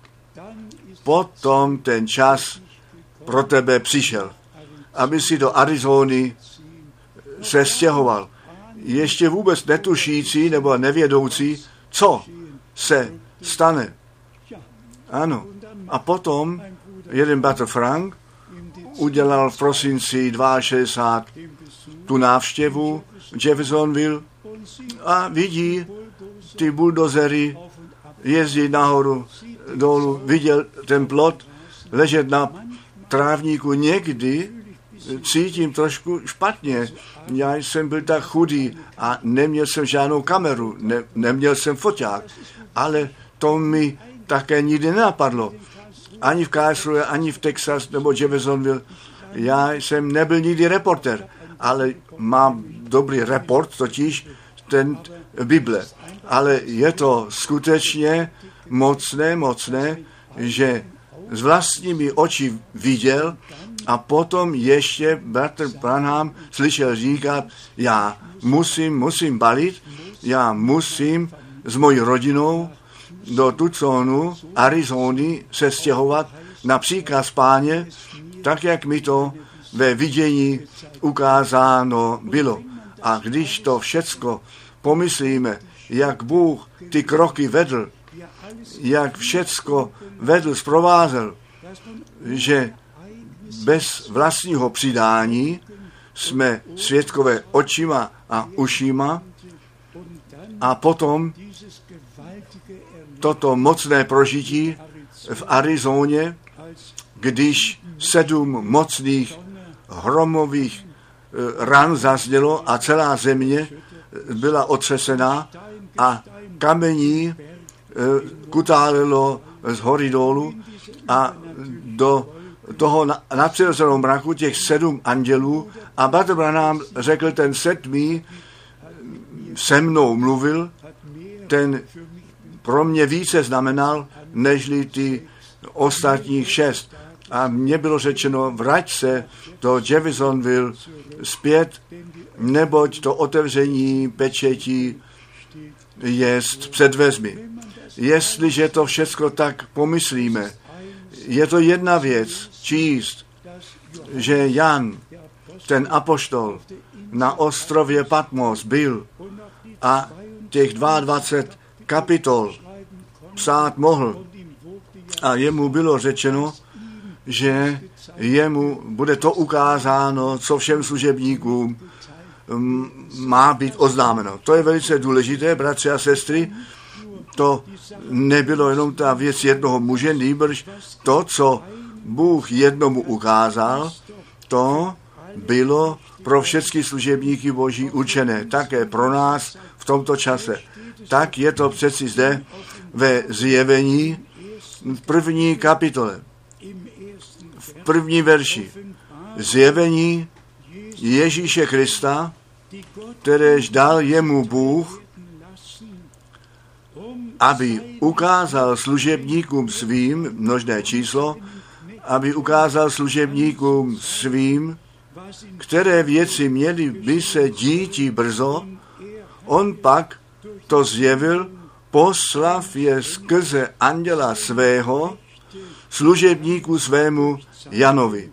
potom ten čas pro tebe přišel, aby si do Arizony se stěhoval. Ještě vůbec netušící nebo nevědoucí, co se stane. Ano. A potom jeden bratr Frank udělal v prosinci 62 tu návštěvu Jeffersonville a vidí ty buldozery jezdit nahoru, dolů, viděl ten plot ležet na trávníku. Někdy cítím trošku špatně. Já jsem byl tak chudý a neměl jsem žádnou kameru, neměl jsem foťák, ale to mi také nikdy nenapadlo. Ani v Karlsruhe, ani v Texas nebo Jeffersonville. Já jsem nebyl nikdy reporter, ale mám dobrý report, totiž ten Bible. Ale je to skutečně mocné, že s vlastními oči viděl a potom ještě bratr Branham slyšel říkat, já musím balit, já musím s mojí rodinou do Tucsonu, Arizony se stěhovat na příkaz Páně, tak jak mi to ve vidění ukázáno bylo. A když to všecko pomyslíme, jak Bůh ty kroky vedl, jak všecko vedl, zprovázel, že bez vlastního přidání jsme svědkové očima a ušima a potom toto mocné prožití v Arizoně, když 7 mocných hromových ran zaznělo a celá země byla otřesená a kamení kutálilo z hory dolů a do toho nadpřirozeného mraku těch 7 andělů a bratr Branham řekl, ten 7. se mnou mluvil, ten pro mě více znamenal, nežli ty ostatních 6. A mně bylo řečeno, vrať se do Jeffersonville zpět, neboť to otevření pečetí jest před dveřmi. Jestliže to všecko tak pomyslíme, je to jedna věc číst, že Jan, ten apoštol, na ostrově Patmos byl a těch 22 kapitol psát mohl. A jemu bylo řečeno, že jemu bude to ukázáno, co všem služebníkům má být oznámeno. To je velice důležité, bratři a sestry. To nebylo jenom ta věc jednoho muže, nýbrž to, co Bůh jednomu ukázal, to bylo pro všechny služebníky Boží určené, také pro nás v tomto čase. Tak je to přeci zde ve Zjevení v 1. kapitole, v 1. verši. Zjevení Ježíše Krista, kteréž dal jemu Bůh, aby ukázal služebníkům svým, množné číslo, aby ukázal služebníkům svým, které věci měly by se díti brzo, on pak to zjevil, poslav je skrze anděla svého, služebníku svému Janovi.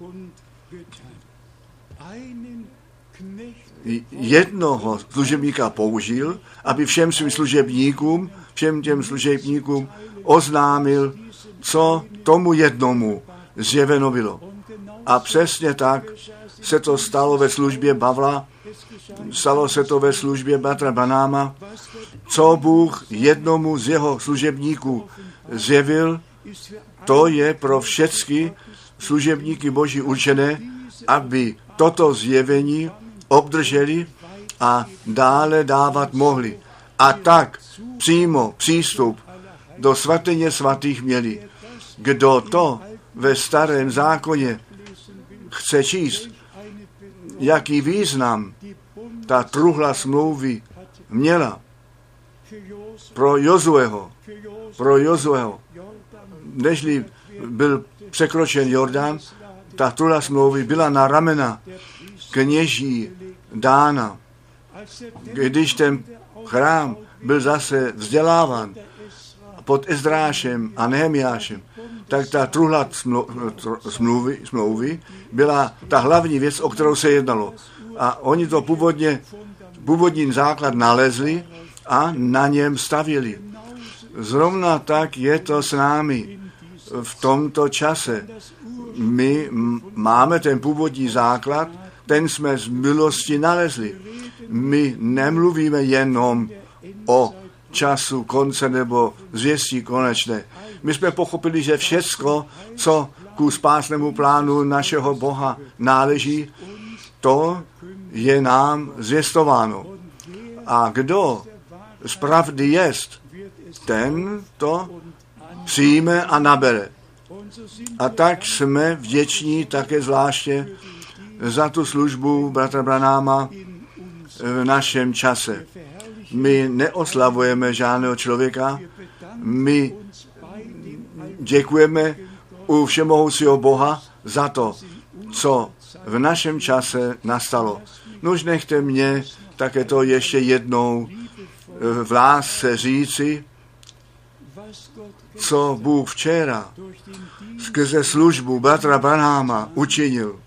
Jednoho služebníka použil, aby všem svým služebníkům, všem těm služebníkům oznámil, co tomu jednomu zjeveno bylo. A přesně tak se to stalo ve službě Pavla, stalo se to ve službě bratra Branhama, co Bůh jednomu z jeho služebníků zjevil, to je pro všechny služebníky Boží určené, aby toto zjevení obdrželi a dále dávat mohli. A tak přímo přístup do svatyně svatých měli. Kdo to ve starém zákoně chce číst, jaký význam ta truhla smlouvy měla pro Jozueho, nežli byl překročen Jordán, ta truhla smlouvy byla na ramena kněží dána. Když ten chrám byl zase vzděláván pod Ezdrášem a Nehemiášem, tak ta truhla smlouvy byla ta hlavní věc, o kterou se jednalo. A oni to původní základ nalezli a na něm stavili. Zrovna tak je to s námi v tomto čase. My máme ten původní základ, ten jsme z milosti nalezli. My nemluvíme jenom o času konce nebo zvěstí konečné. My jsme pochopili, že všecko, co ku spásnému plánu našeho Boha náleží, to je nám zvěstováno. A kdo z pravdy jest, ten to přijme a nabere. A tak jsme vděční také zvláště za tu službu bratra Branáma v našem čase. My neoslavujeme žádného člověka, my děkujeme u všemohoucího Boha za to, co v našem čase nastalo. Nuž nechte mě také to ještě jednou v lásce říci, co Bůh včera skrze službu bratra Branáma učinil.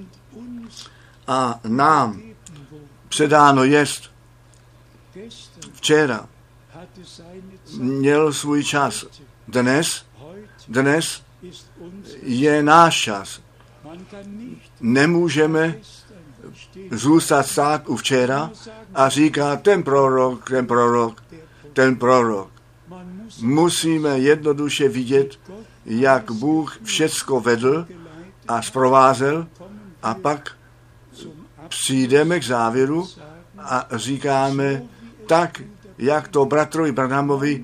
A nám předáno jest. Včera měl svůj čas. Dnes je náš čas. Nemůžeme zůstat stát u včera a říkat ten prorok. Musíme jednoduše vidět, jak Bůh všecko vedl a zprovázel, a pak přijdeme k závěru a říkáme tak, jak to bratrovi Branhamovi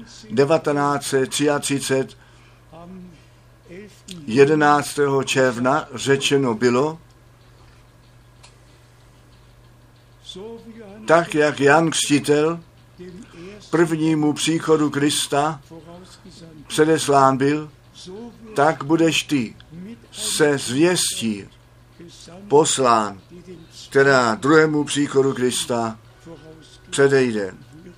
1933 11. června řečeno bylo, tak jak Jan Křtitel prvnímu příchodu Krista předeslán byl, tak budeš ty se zvěstí poslán, která druhému příchodu Krista předejde.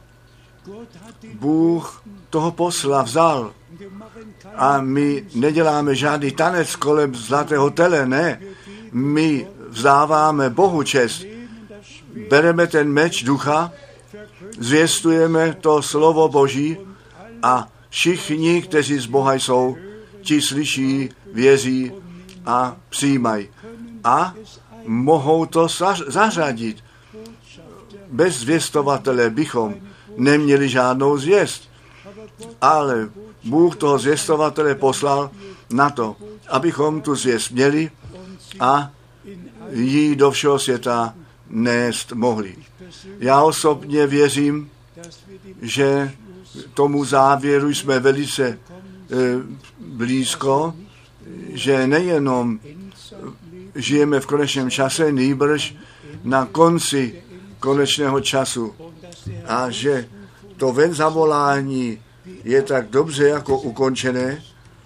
Bůh toho posla vzal a my neděláme žádný tanec kolem zlatého tele, ne. My vzdáváme Bohu čest. Bereme ten meč ducha, zvěstujeme to slovo Boží a všichni, kteří z Boha jsou, ti slyší, věří a přijímají. A mohou to zařadit. Bez zvěstovatele bychom neměli žádnou zvěst. Ale Bůh toho zvěstovatele poslal na to, abychom tu zvěst měli a ji do všeho světa nést mohli. Já osobně věřím, že tomu závěru jsme velice blízko, že nejenom žijeme v konečném čase, nýbrž na konci konečného času a že to ven zavolání je tak dobře jako ukončené,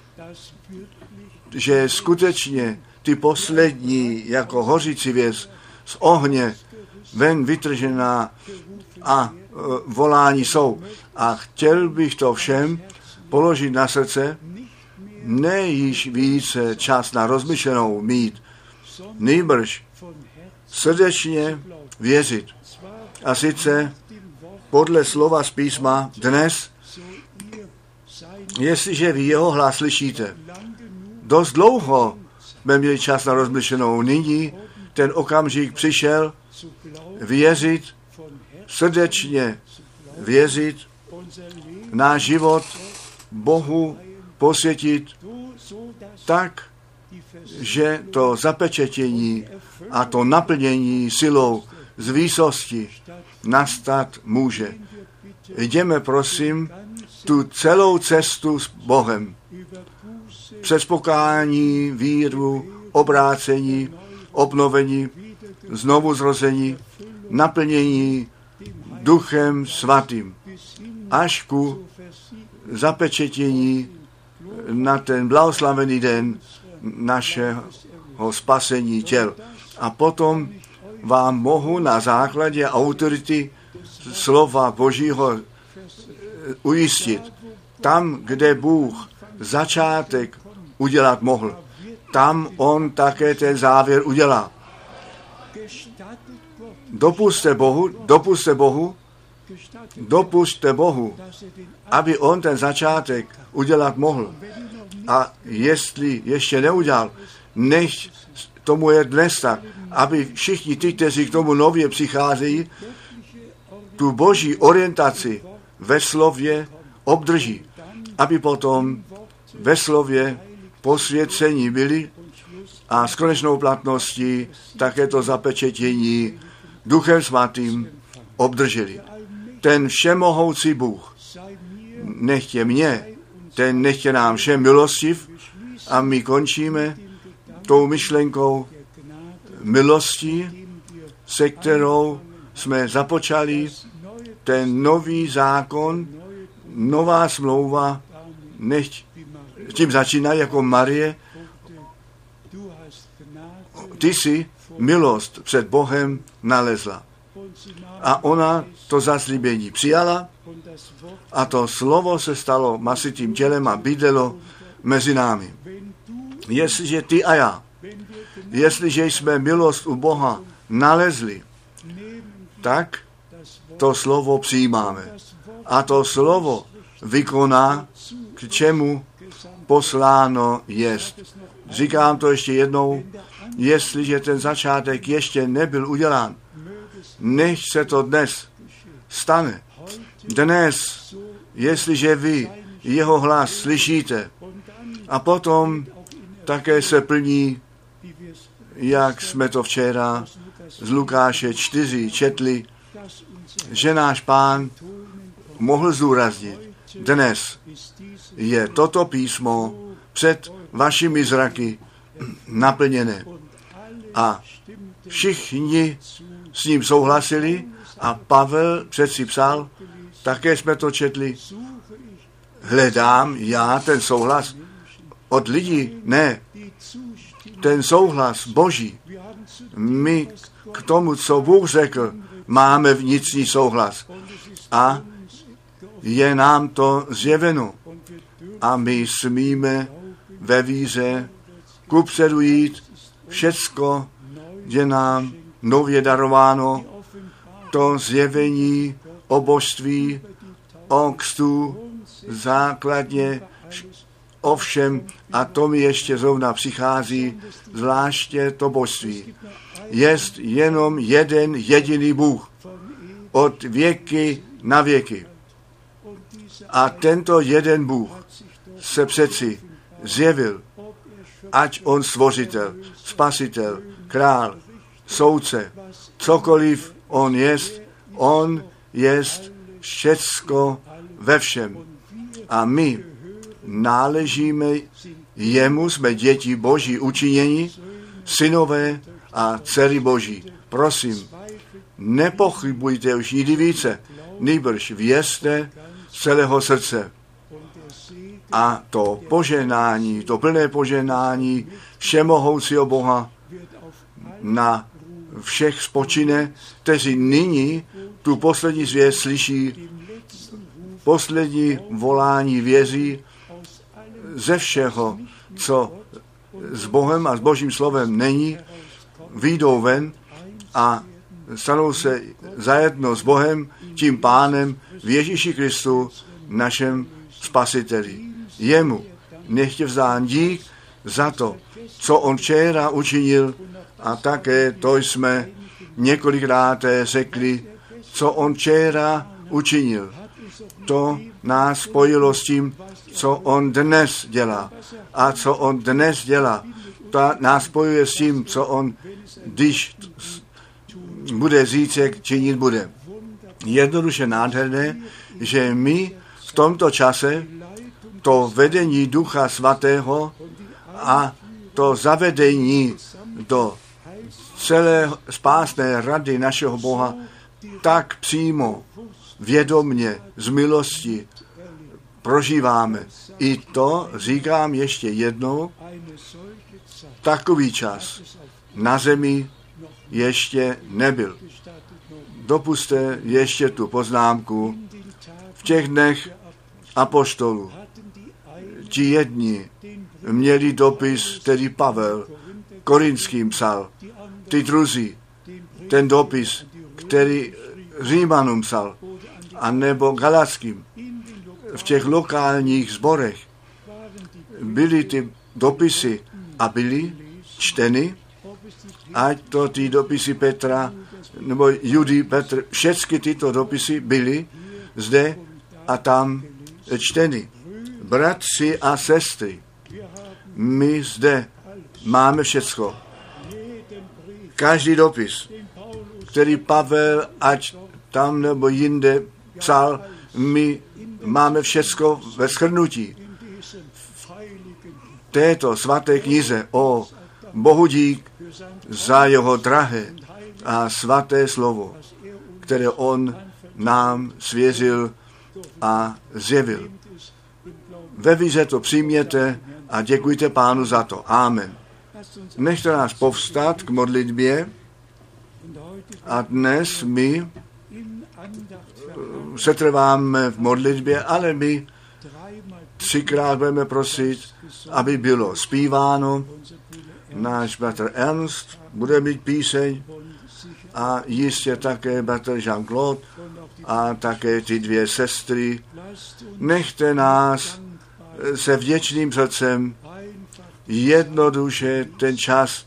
že skutečně ty poslední jako hořící věc z ohně ven vytržená a volání jsou. A chtěl bych to všem položit na srdce, ne již více čas na rozmyšlenou mít, nýbrž srdečně věřit. A sice podle slova z písma dnes, jestliže vy jeho hlas slyšíte. Dost dlouho jsme měli čas na rozmyšlenou. Nyní ten okamžik přišel věřit, srdečně věřit, náš život Bohu posvětit tak, že to zapečetění a to naplnění silou z výsosti nastat může. Jdeme, prosím, tu celou cestu s Bohem. Přes pokání, víru, obrácení, obnovení, znovuzrození, naplnění Duchem Svatým, až ku zapečetění na ten blahoslavený den našeho spasení těl. A potom vám mohu na základě autority slova Božího ujistit. Tam, kde Bůh začátek udělat mohl, tam on také ten závěr udělá. Dopuste Bohu, aby on ten začátek udělat mohl. A jestli ještě neudělal, nech tomu je dnes tak, aby všichni ty, kteří k tomu nově přicházejí, tu boží orientaci ve slově obdrží, aby potom ve slově posvěcení byli a s konečnou platností také to zapečetění Duchem Svatým obdrželi. Ten všemohoucí Bůh nechtě mě, ten nechtě nám všem milostiv a my končíme tou myšlenkou milostí, se kterou jsme započali ten nový zákon, nová smlouva, nechť tím začíná jako Marie. Ty jsi milost před Bohem nalezla. A ona to zaslíbení přijala a to slovo se stalo masitým tělem a bydlelo mezi námi. Jestliže ty a já, jestliže jsme milost u Boha nalezli, tak to slovo přijímáme. A to slovo vykoná, k čemu posláno jest. Říkám to ještě jednou, jestliže ten začátek ještě nebyl udělán, nech se to dnes stane. Dnes, jestliže vy jeho hlas slyšíte a potom také se plní, jak jsme to včera z Lukáše 4 četli, že náš Pán mohl zdůraznit. Dnes je toto písmo před vašimi zraky naplněné. A všichni s ním souhlasili a Pavel přeci psal, také jsme to četli, hledám já ten souhlas od lidí, ne, ten souhlas Boží. My k tomu, co Bůh řekl, máme vnitřní souhlas a je nám to zjeveno a my smíme ve víře kupředu jít, všecko je nám nově darováno, to zjevení o božství, o křtu, základně o všem, a to mi ještě zrovna přichází, zvláště to božství. Jest jenom jeden jediný Bůh, od věky na věky. A tento jeden Bůh se přeci zjevil, ať on stvořitel, spasitel, král, soudce, cokoliv on jest všecko ve všem. A my náležíme jemu, jsme děti Boží učinění, synové a dcery Boží. Prosím, nepochybujte už nikdy více, nýbrž věřte z celého srdce. A to požehnání, to plné požehnání všemohoucího Boha na všech spočine, kteří nyní tu poslední zvěst slyší, poslední volání věří ze všeho, co s Bohem a s Božím slovem není, vyjdou ven a stanou se zajedno s Bohem, tím Pánem v Ježíši Kristu, našem Spasiteli. Jemu nechtě vzdán dík za to, co on včera učinil, a také to jsme několikrát řekli, co on včera učinil. to nás spojilo s tím, co on dnes dělá. A co on dnes dělá, to nás spojuje s tím, co on, když bude zítřek, činit bude. Jednoduše nádherné, že my v tomto čase to vedení Ducha Svatého a to zavedení do celé spásné rady našeho Boha tak přímo, vědomně, z milosti prožíváme. I to říkám ještě jednou, takový čas na zemi ještě nebyl. Dopuste ještě tu poznámku. V těch dnech apoštolů ti jedni měli dopis, který Pavel Korinským psal. Ty druzí, ten dopis, který Římanům psal, anebo Galackým. V těch lokálních sborech byly ty dopisy a byly čteny, ať to ty dopisy Petra nebo Judy, Petr, všechny tyto dopisy byly zde a tam čteny. Bratři a sestry, my zde máme všecko. Každý dopis, který Pavel, ať tam nebo jinde psal, my máme všecko ve shrnutí. V této svaté knize o Bohu dík za jeho drahé a svaté slovo, které on nám svěřil a zjevil. Ve víře to přijměte a děkujte Pánu za to. Amen. Nechte nás povstat k modlitbě a dnes my setrváme v modlitbě, ale my 3krát budeme prosit, aby bylo zpíváno. Náš bratr Ernst bude mít píseň a jistě také bratr Jean-Claude a také ty dvě sestry. Nechte nás se vděčným srdcem jednoduše ten čas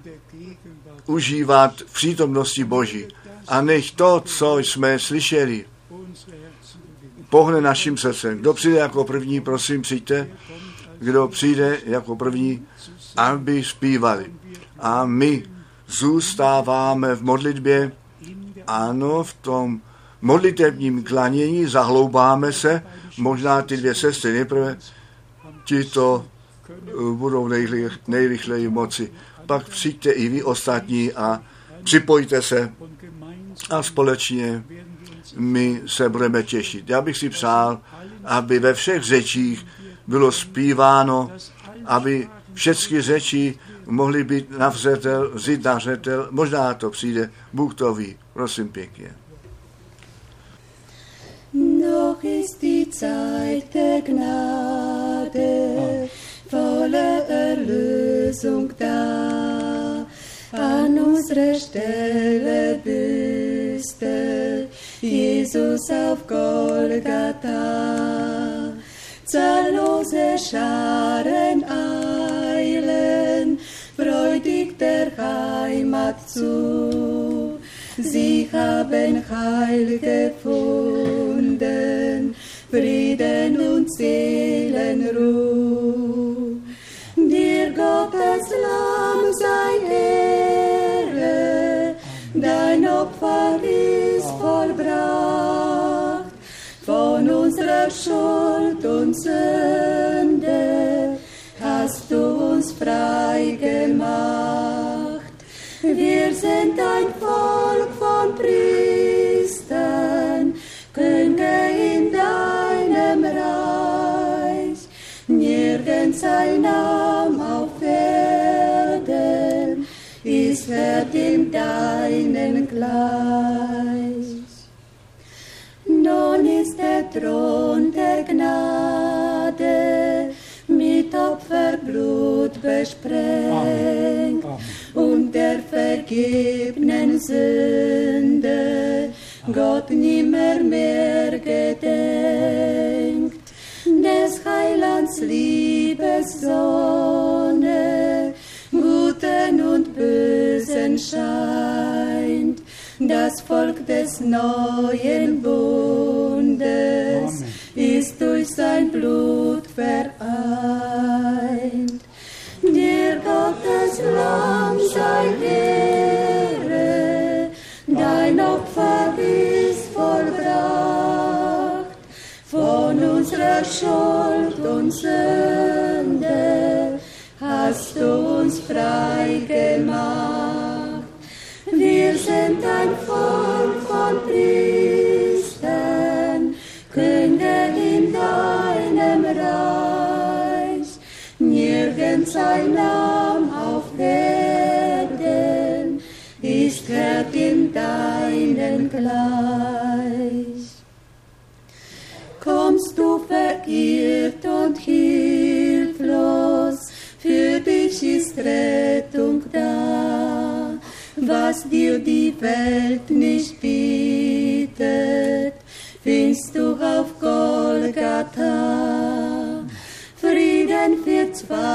užívat v přítomnosti Boží. A nech to, co jsme slyšeli, pohne naším srdcem. Kdo přijde jako první, prosím, přijďte. Kdo přijde jako první, aby zpívali. A my zůstáváme v modlitbě, ano, v tom modlitebním klanění, zahloubáme se, možná ty dvě sestry nejprve, ti to budou nejrychleji moci. Pak přijďte i vy ostatní a připojte se a společně my se budeme těšit. Já bych si přál, aby ve všech řečích bylo zpíváno, aby všechny řeči mohly být na vzetel, vzít na řetel. Možná to přijde, Bůh to ví. Prosím pěkně. Noch ist die Zeit der Gnade, volle Erlösung da. An unsere Stelle büßte Jesus auf Golgatha. Zahllose Scharen eilen freudig der Heimat zu. Sie haben Heil gefunden, Frieden und Seelenruhe. Dir Gottes Lamm sei Ehre, dein Opfer ist vollbracht. Von unserer Schuld und Sünde hast du uns frei gemacht. Wir sind ein Volk von Priestern, Könige in deinem Reich. Nirgends ein Name auf Erden ist wert in deinen Gleich. Nun ist der Thron der Gnade mit Opferblut besprengt und der vergebenen Sünde Gott nimmer mehr gedenkt. Des Heilands Liebessonne Guten und Bösen scheint, das Volk des neuen Bundes Blut vereint. Dir Gottes Lamm sei Ehre, dein Opfer ist vollbracht. Von unserer Schuld und Sünde hast du uns frei gemacht. Wir sind ein Volk von Priestern, Könige in deinem Reich. Nirgends ein Lamm auf Erden ist Herr in deinen Gleich. Kommst du verirrt und hilflos, für dich ist Rettung da. Was dir die Welt nicht bietet, findest du auf Golgatha. Frieden für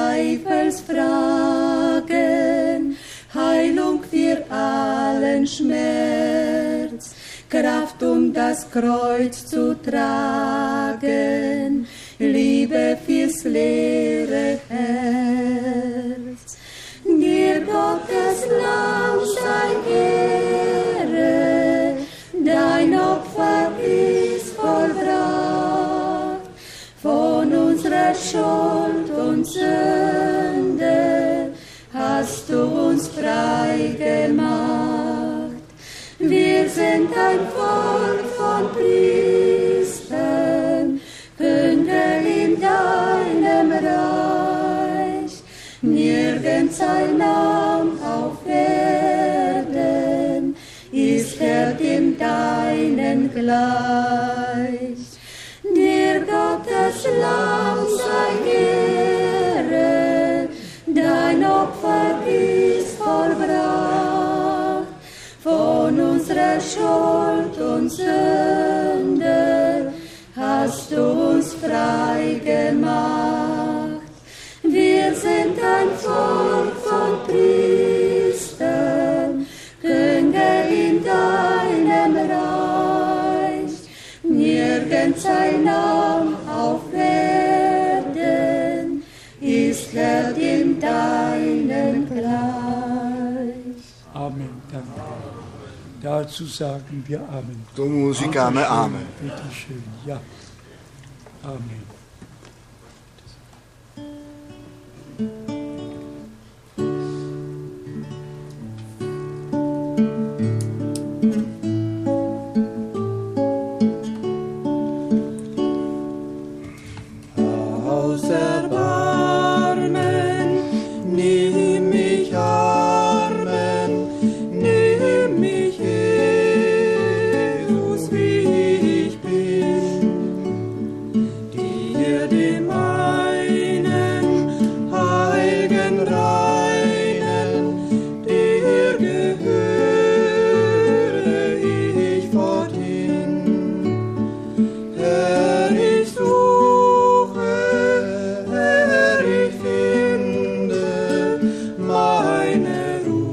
Zweifelsfragen, Heilung für allen Schmerz, Kraft das Kreuz zu tragen, Liebe fürs leere Herz. Dir Gottes Lamm sei Ehre, dein Opfer ist vollbracht. Von unserer Schuld und Sünde hast du uns frei gemacht. Wir sind ein Volk von Priestern, Könige in deinem Reich. Nirgends ein Lamm auf Erden ist Herr in deinen gleich. Dir Gottes Lamm sei Ehre, dein Opfer ist vollbracht. Von unserer Schuld und Sünde hast du uns frei gemacht. Wir sind ein Volk von Priestern, Könige in deinem Reich. Nirgends ein Lamm auf Erden ist Herr in deinem gleich. Amen, danke. Dazu sagen wir Amen. Tomu říkáme Amen. Bitte schön, ja. Amen. Aus Erbarmen, nimm mich Armen, nimm mich Jesus, wie ich bin. Dir dem einen heiligen Reinen, dir gehöre ich forthin. Herr, ich suche, Herr, ich finde meine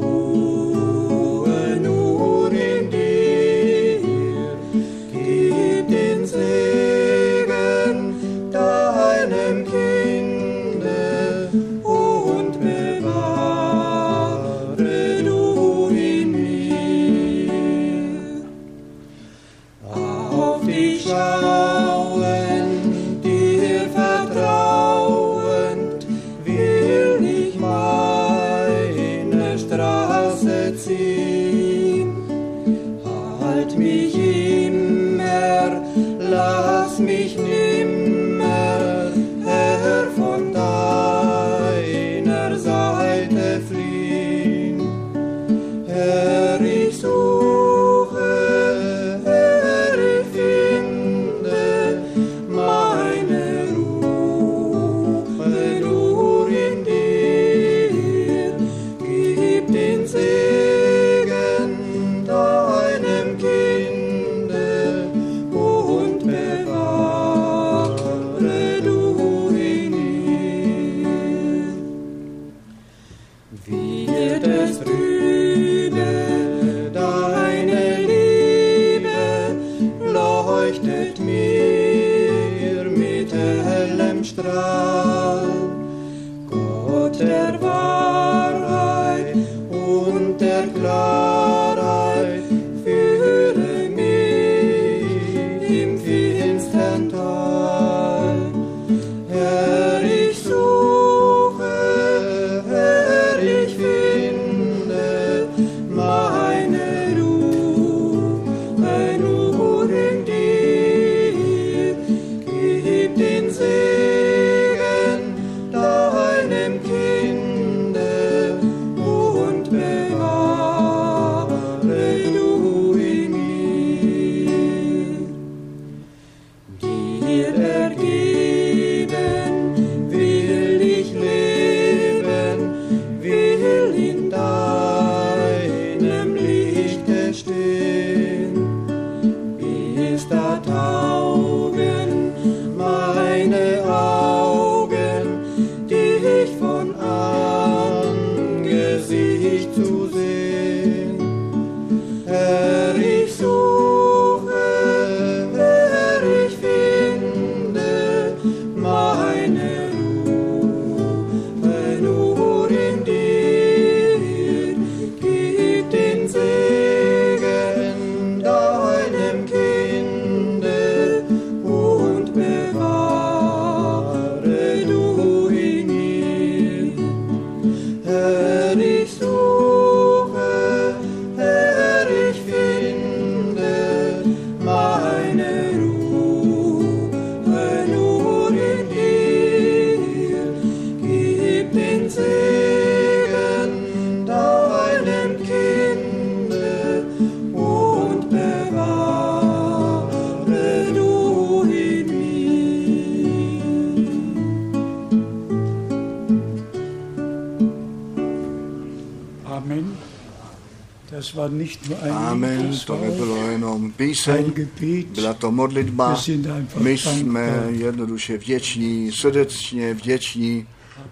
Ruhe nur in dir. Gib den Segen deinem Kinde und bewahre du in mir. Auf dich schauend, dir vertrauend, will ich meine Straße ziehen. Halt mich immer, lass mich nimmer, Herr, von deiner Seite fliehen. Herr, ich suche, Herr, ich finde meine Ruhe nur in dir. Gib den Segen deinem Kind Amen. Das war nicht nur ein Amen, Lied, das to war nebylo jenom ein píseň, Gebet. byla to modlitba. Wir sind einfach My jsme dankbar. jednoduše vděční, srdečně vděční.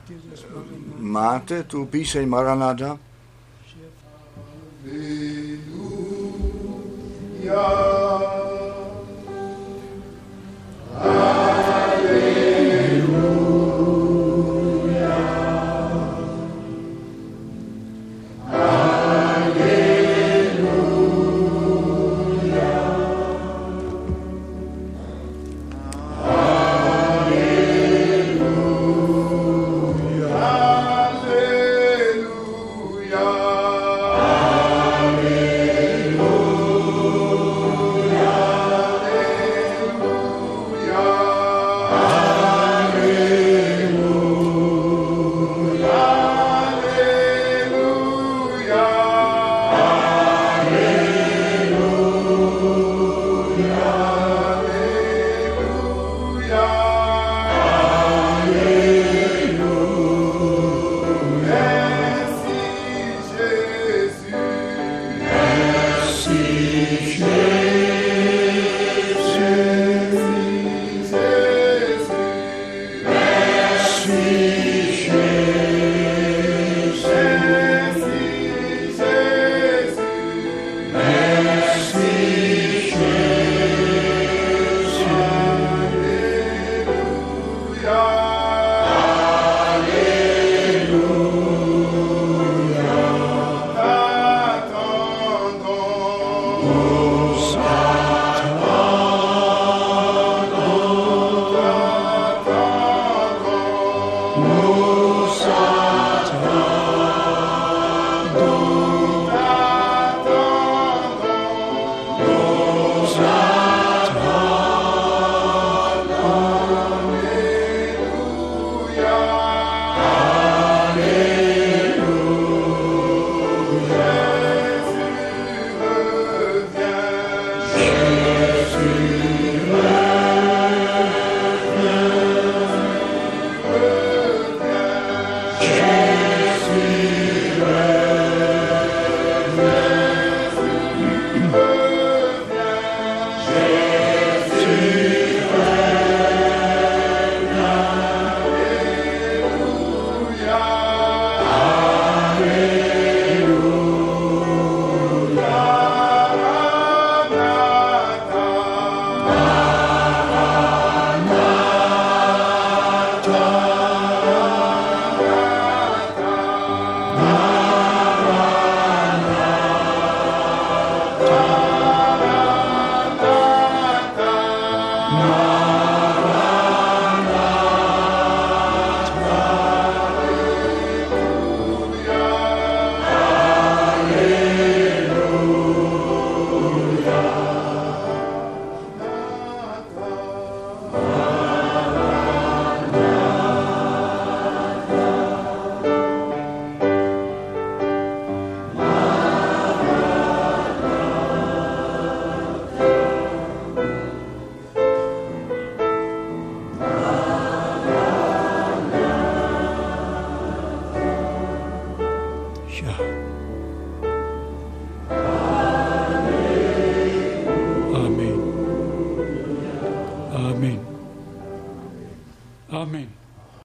Máte tu píseň Maranada? Ja.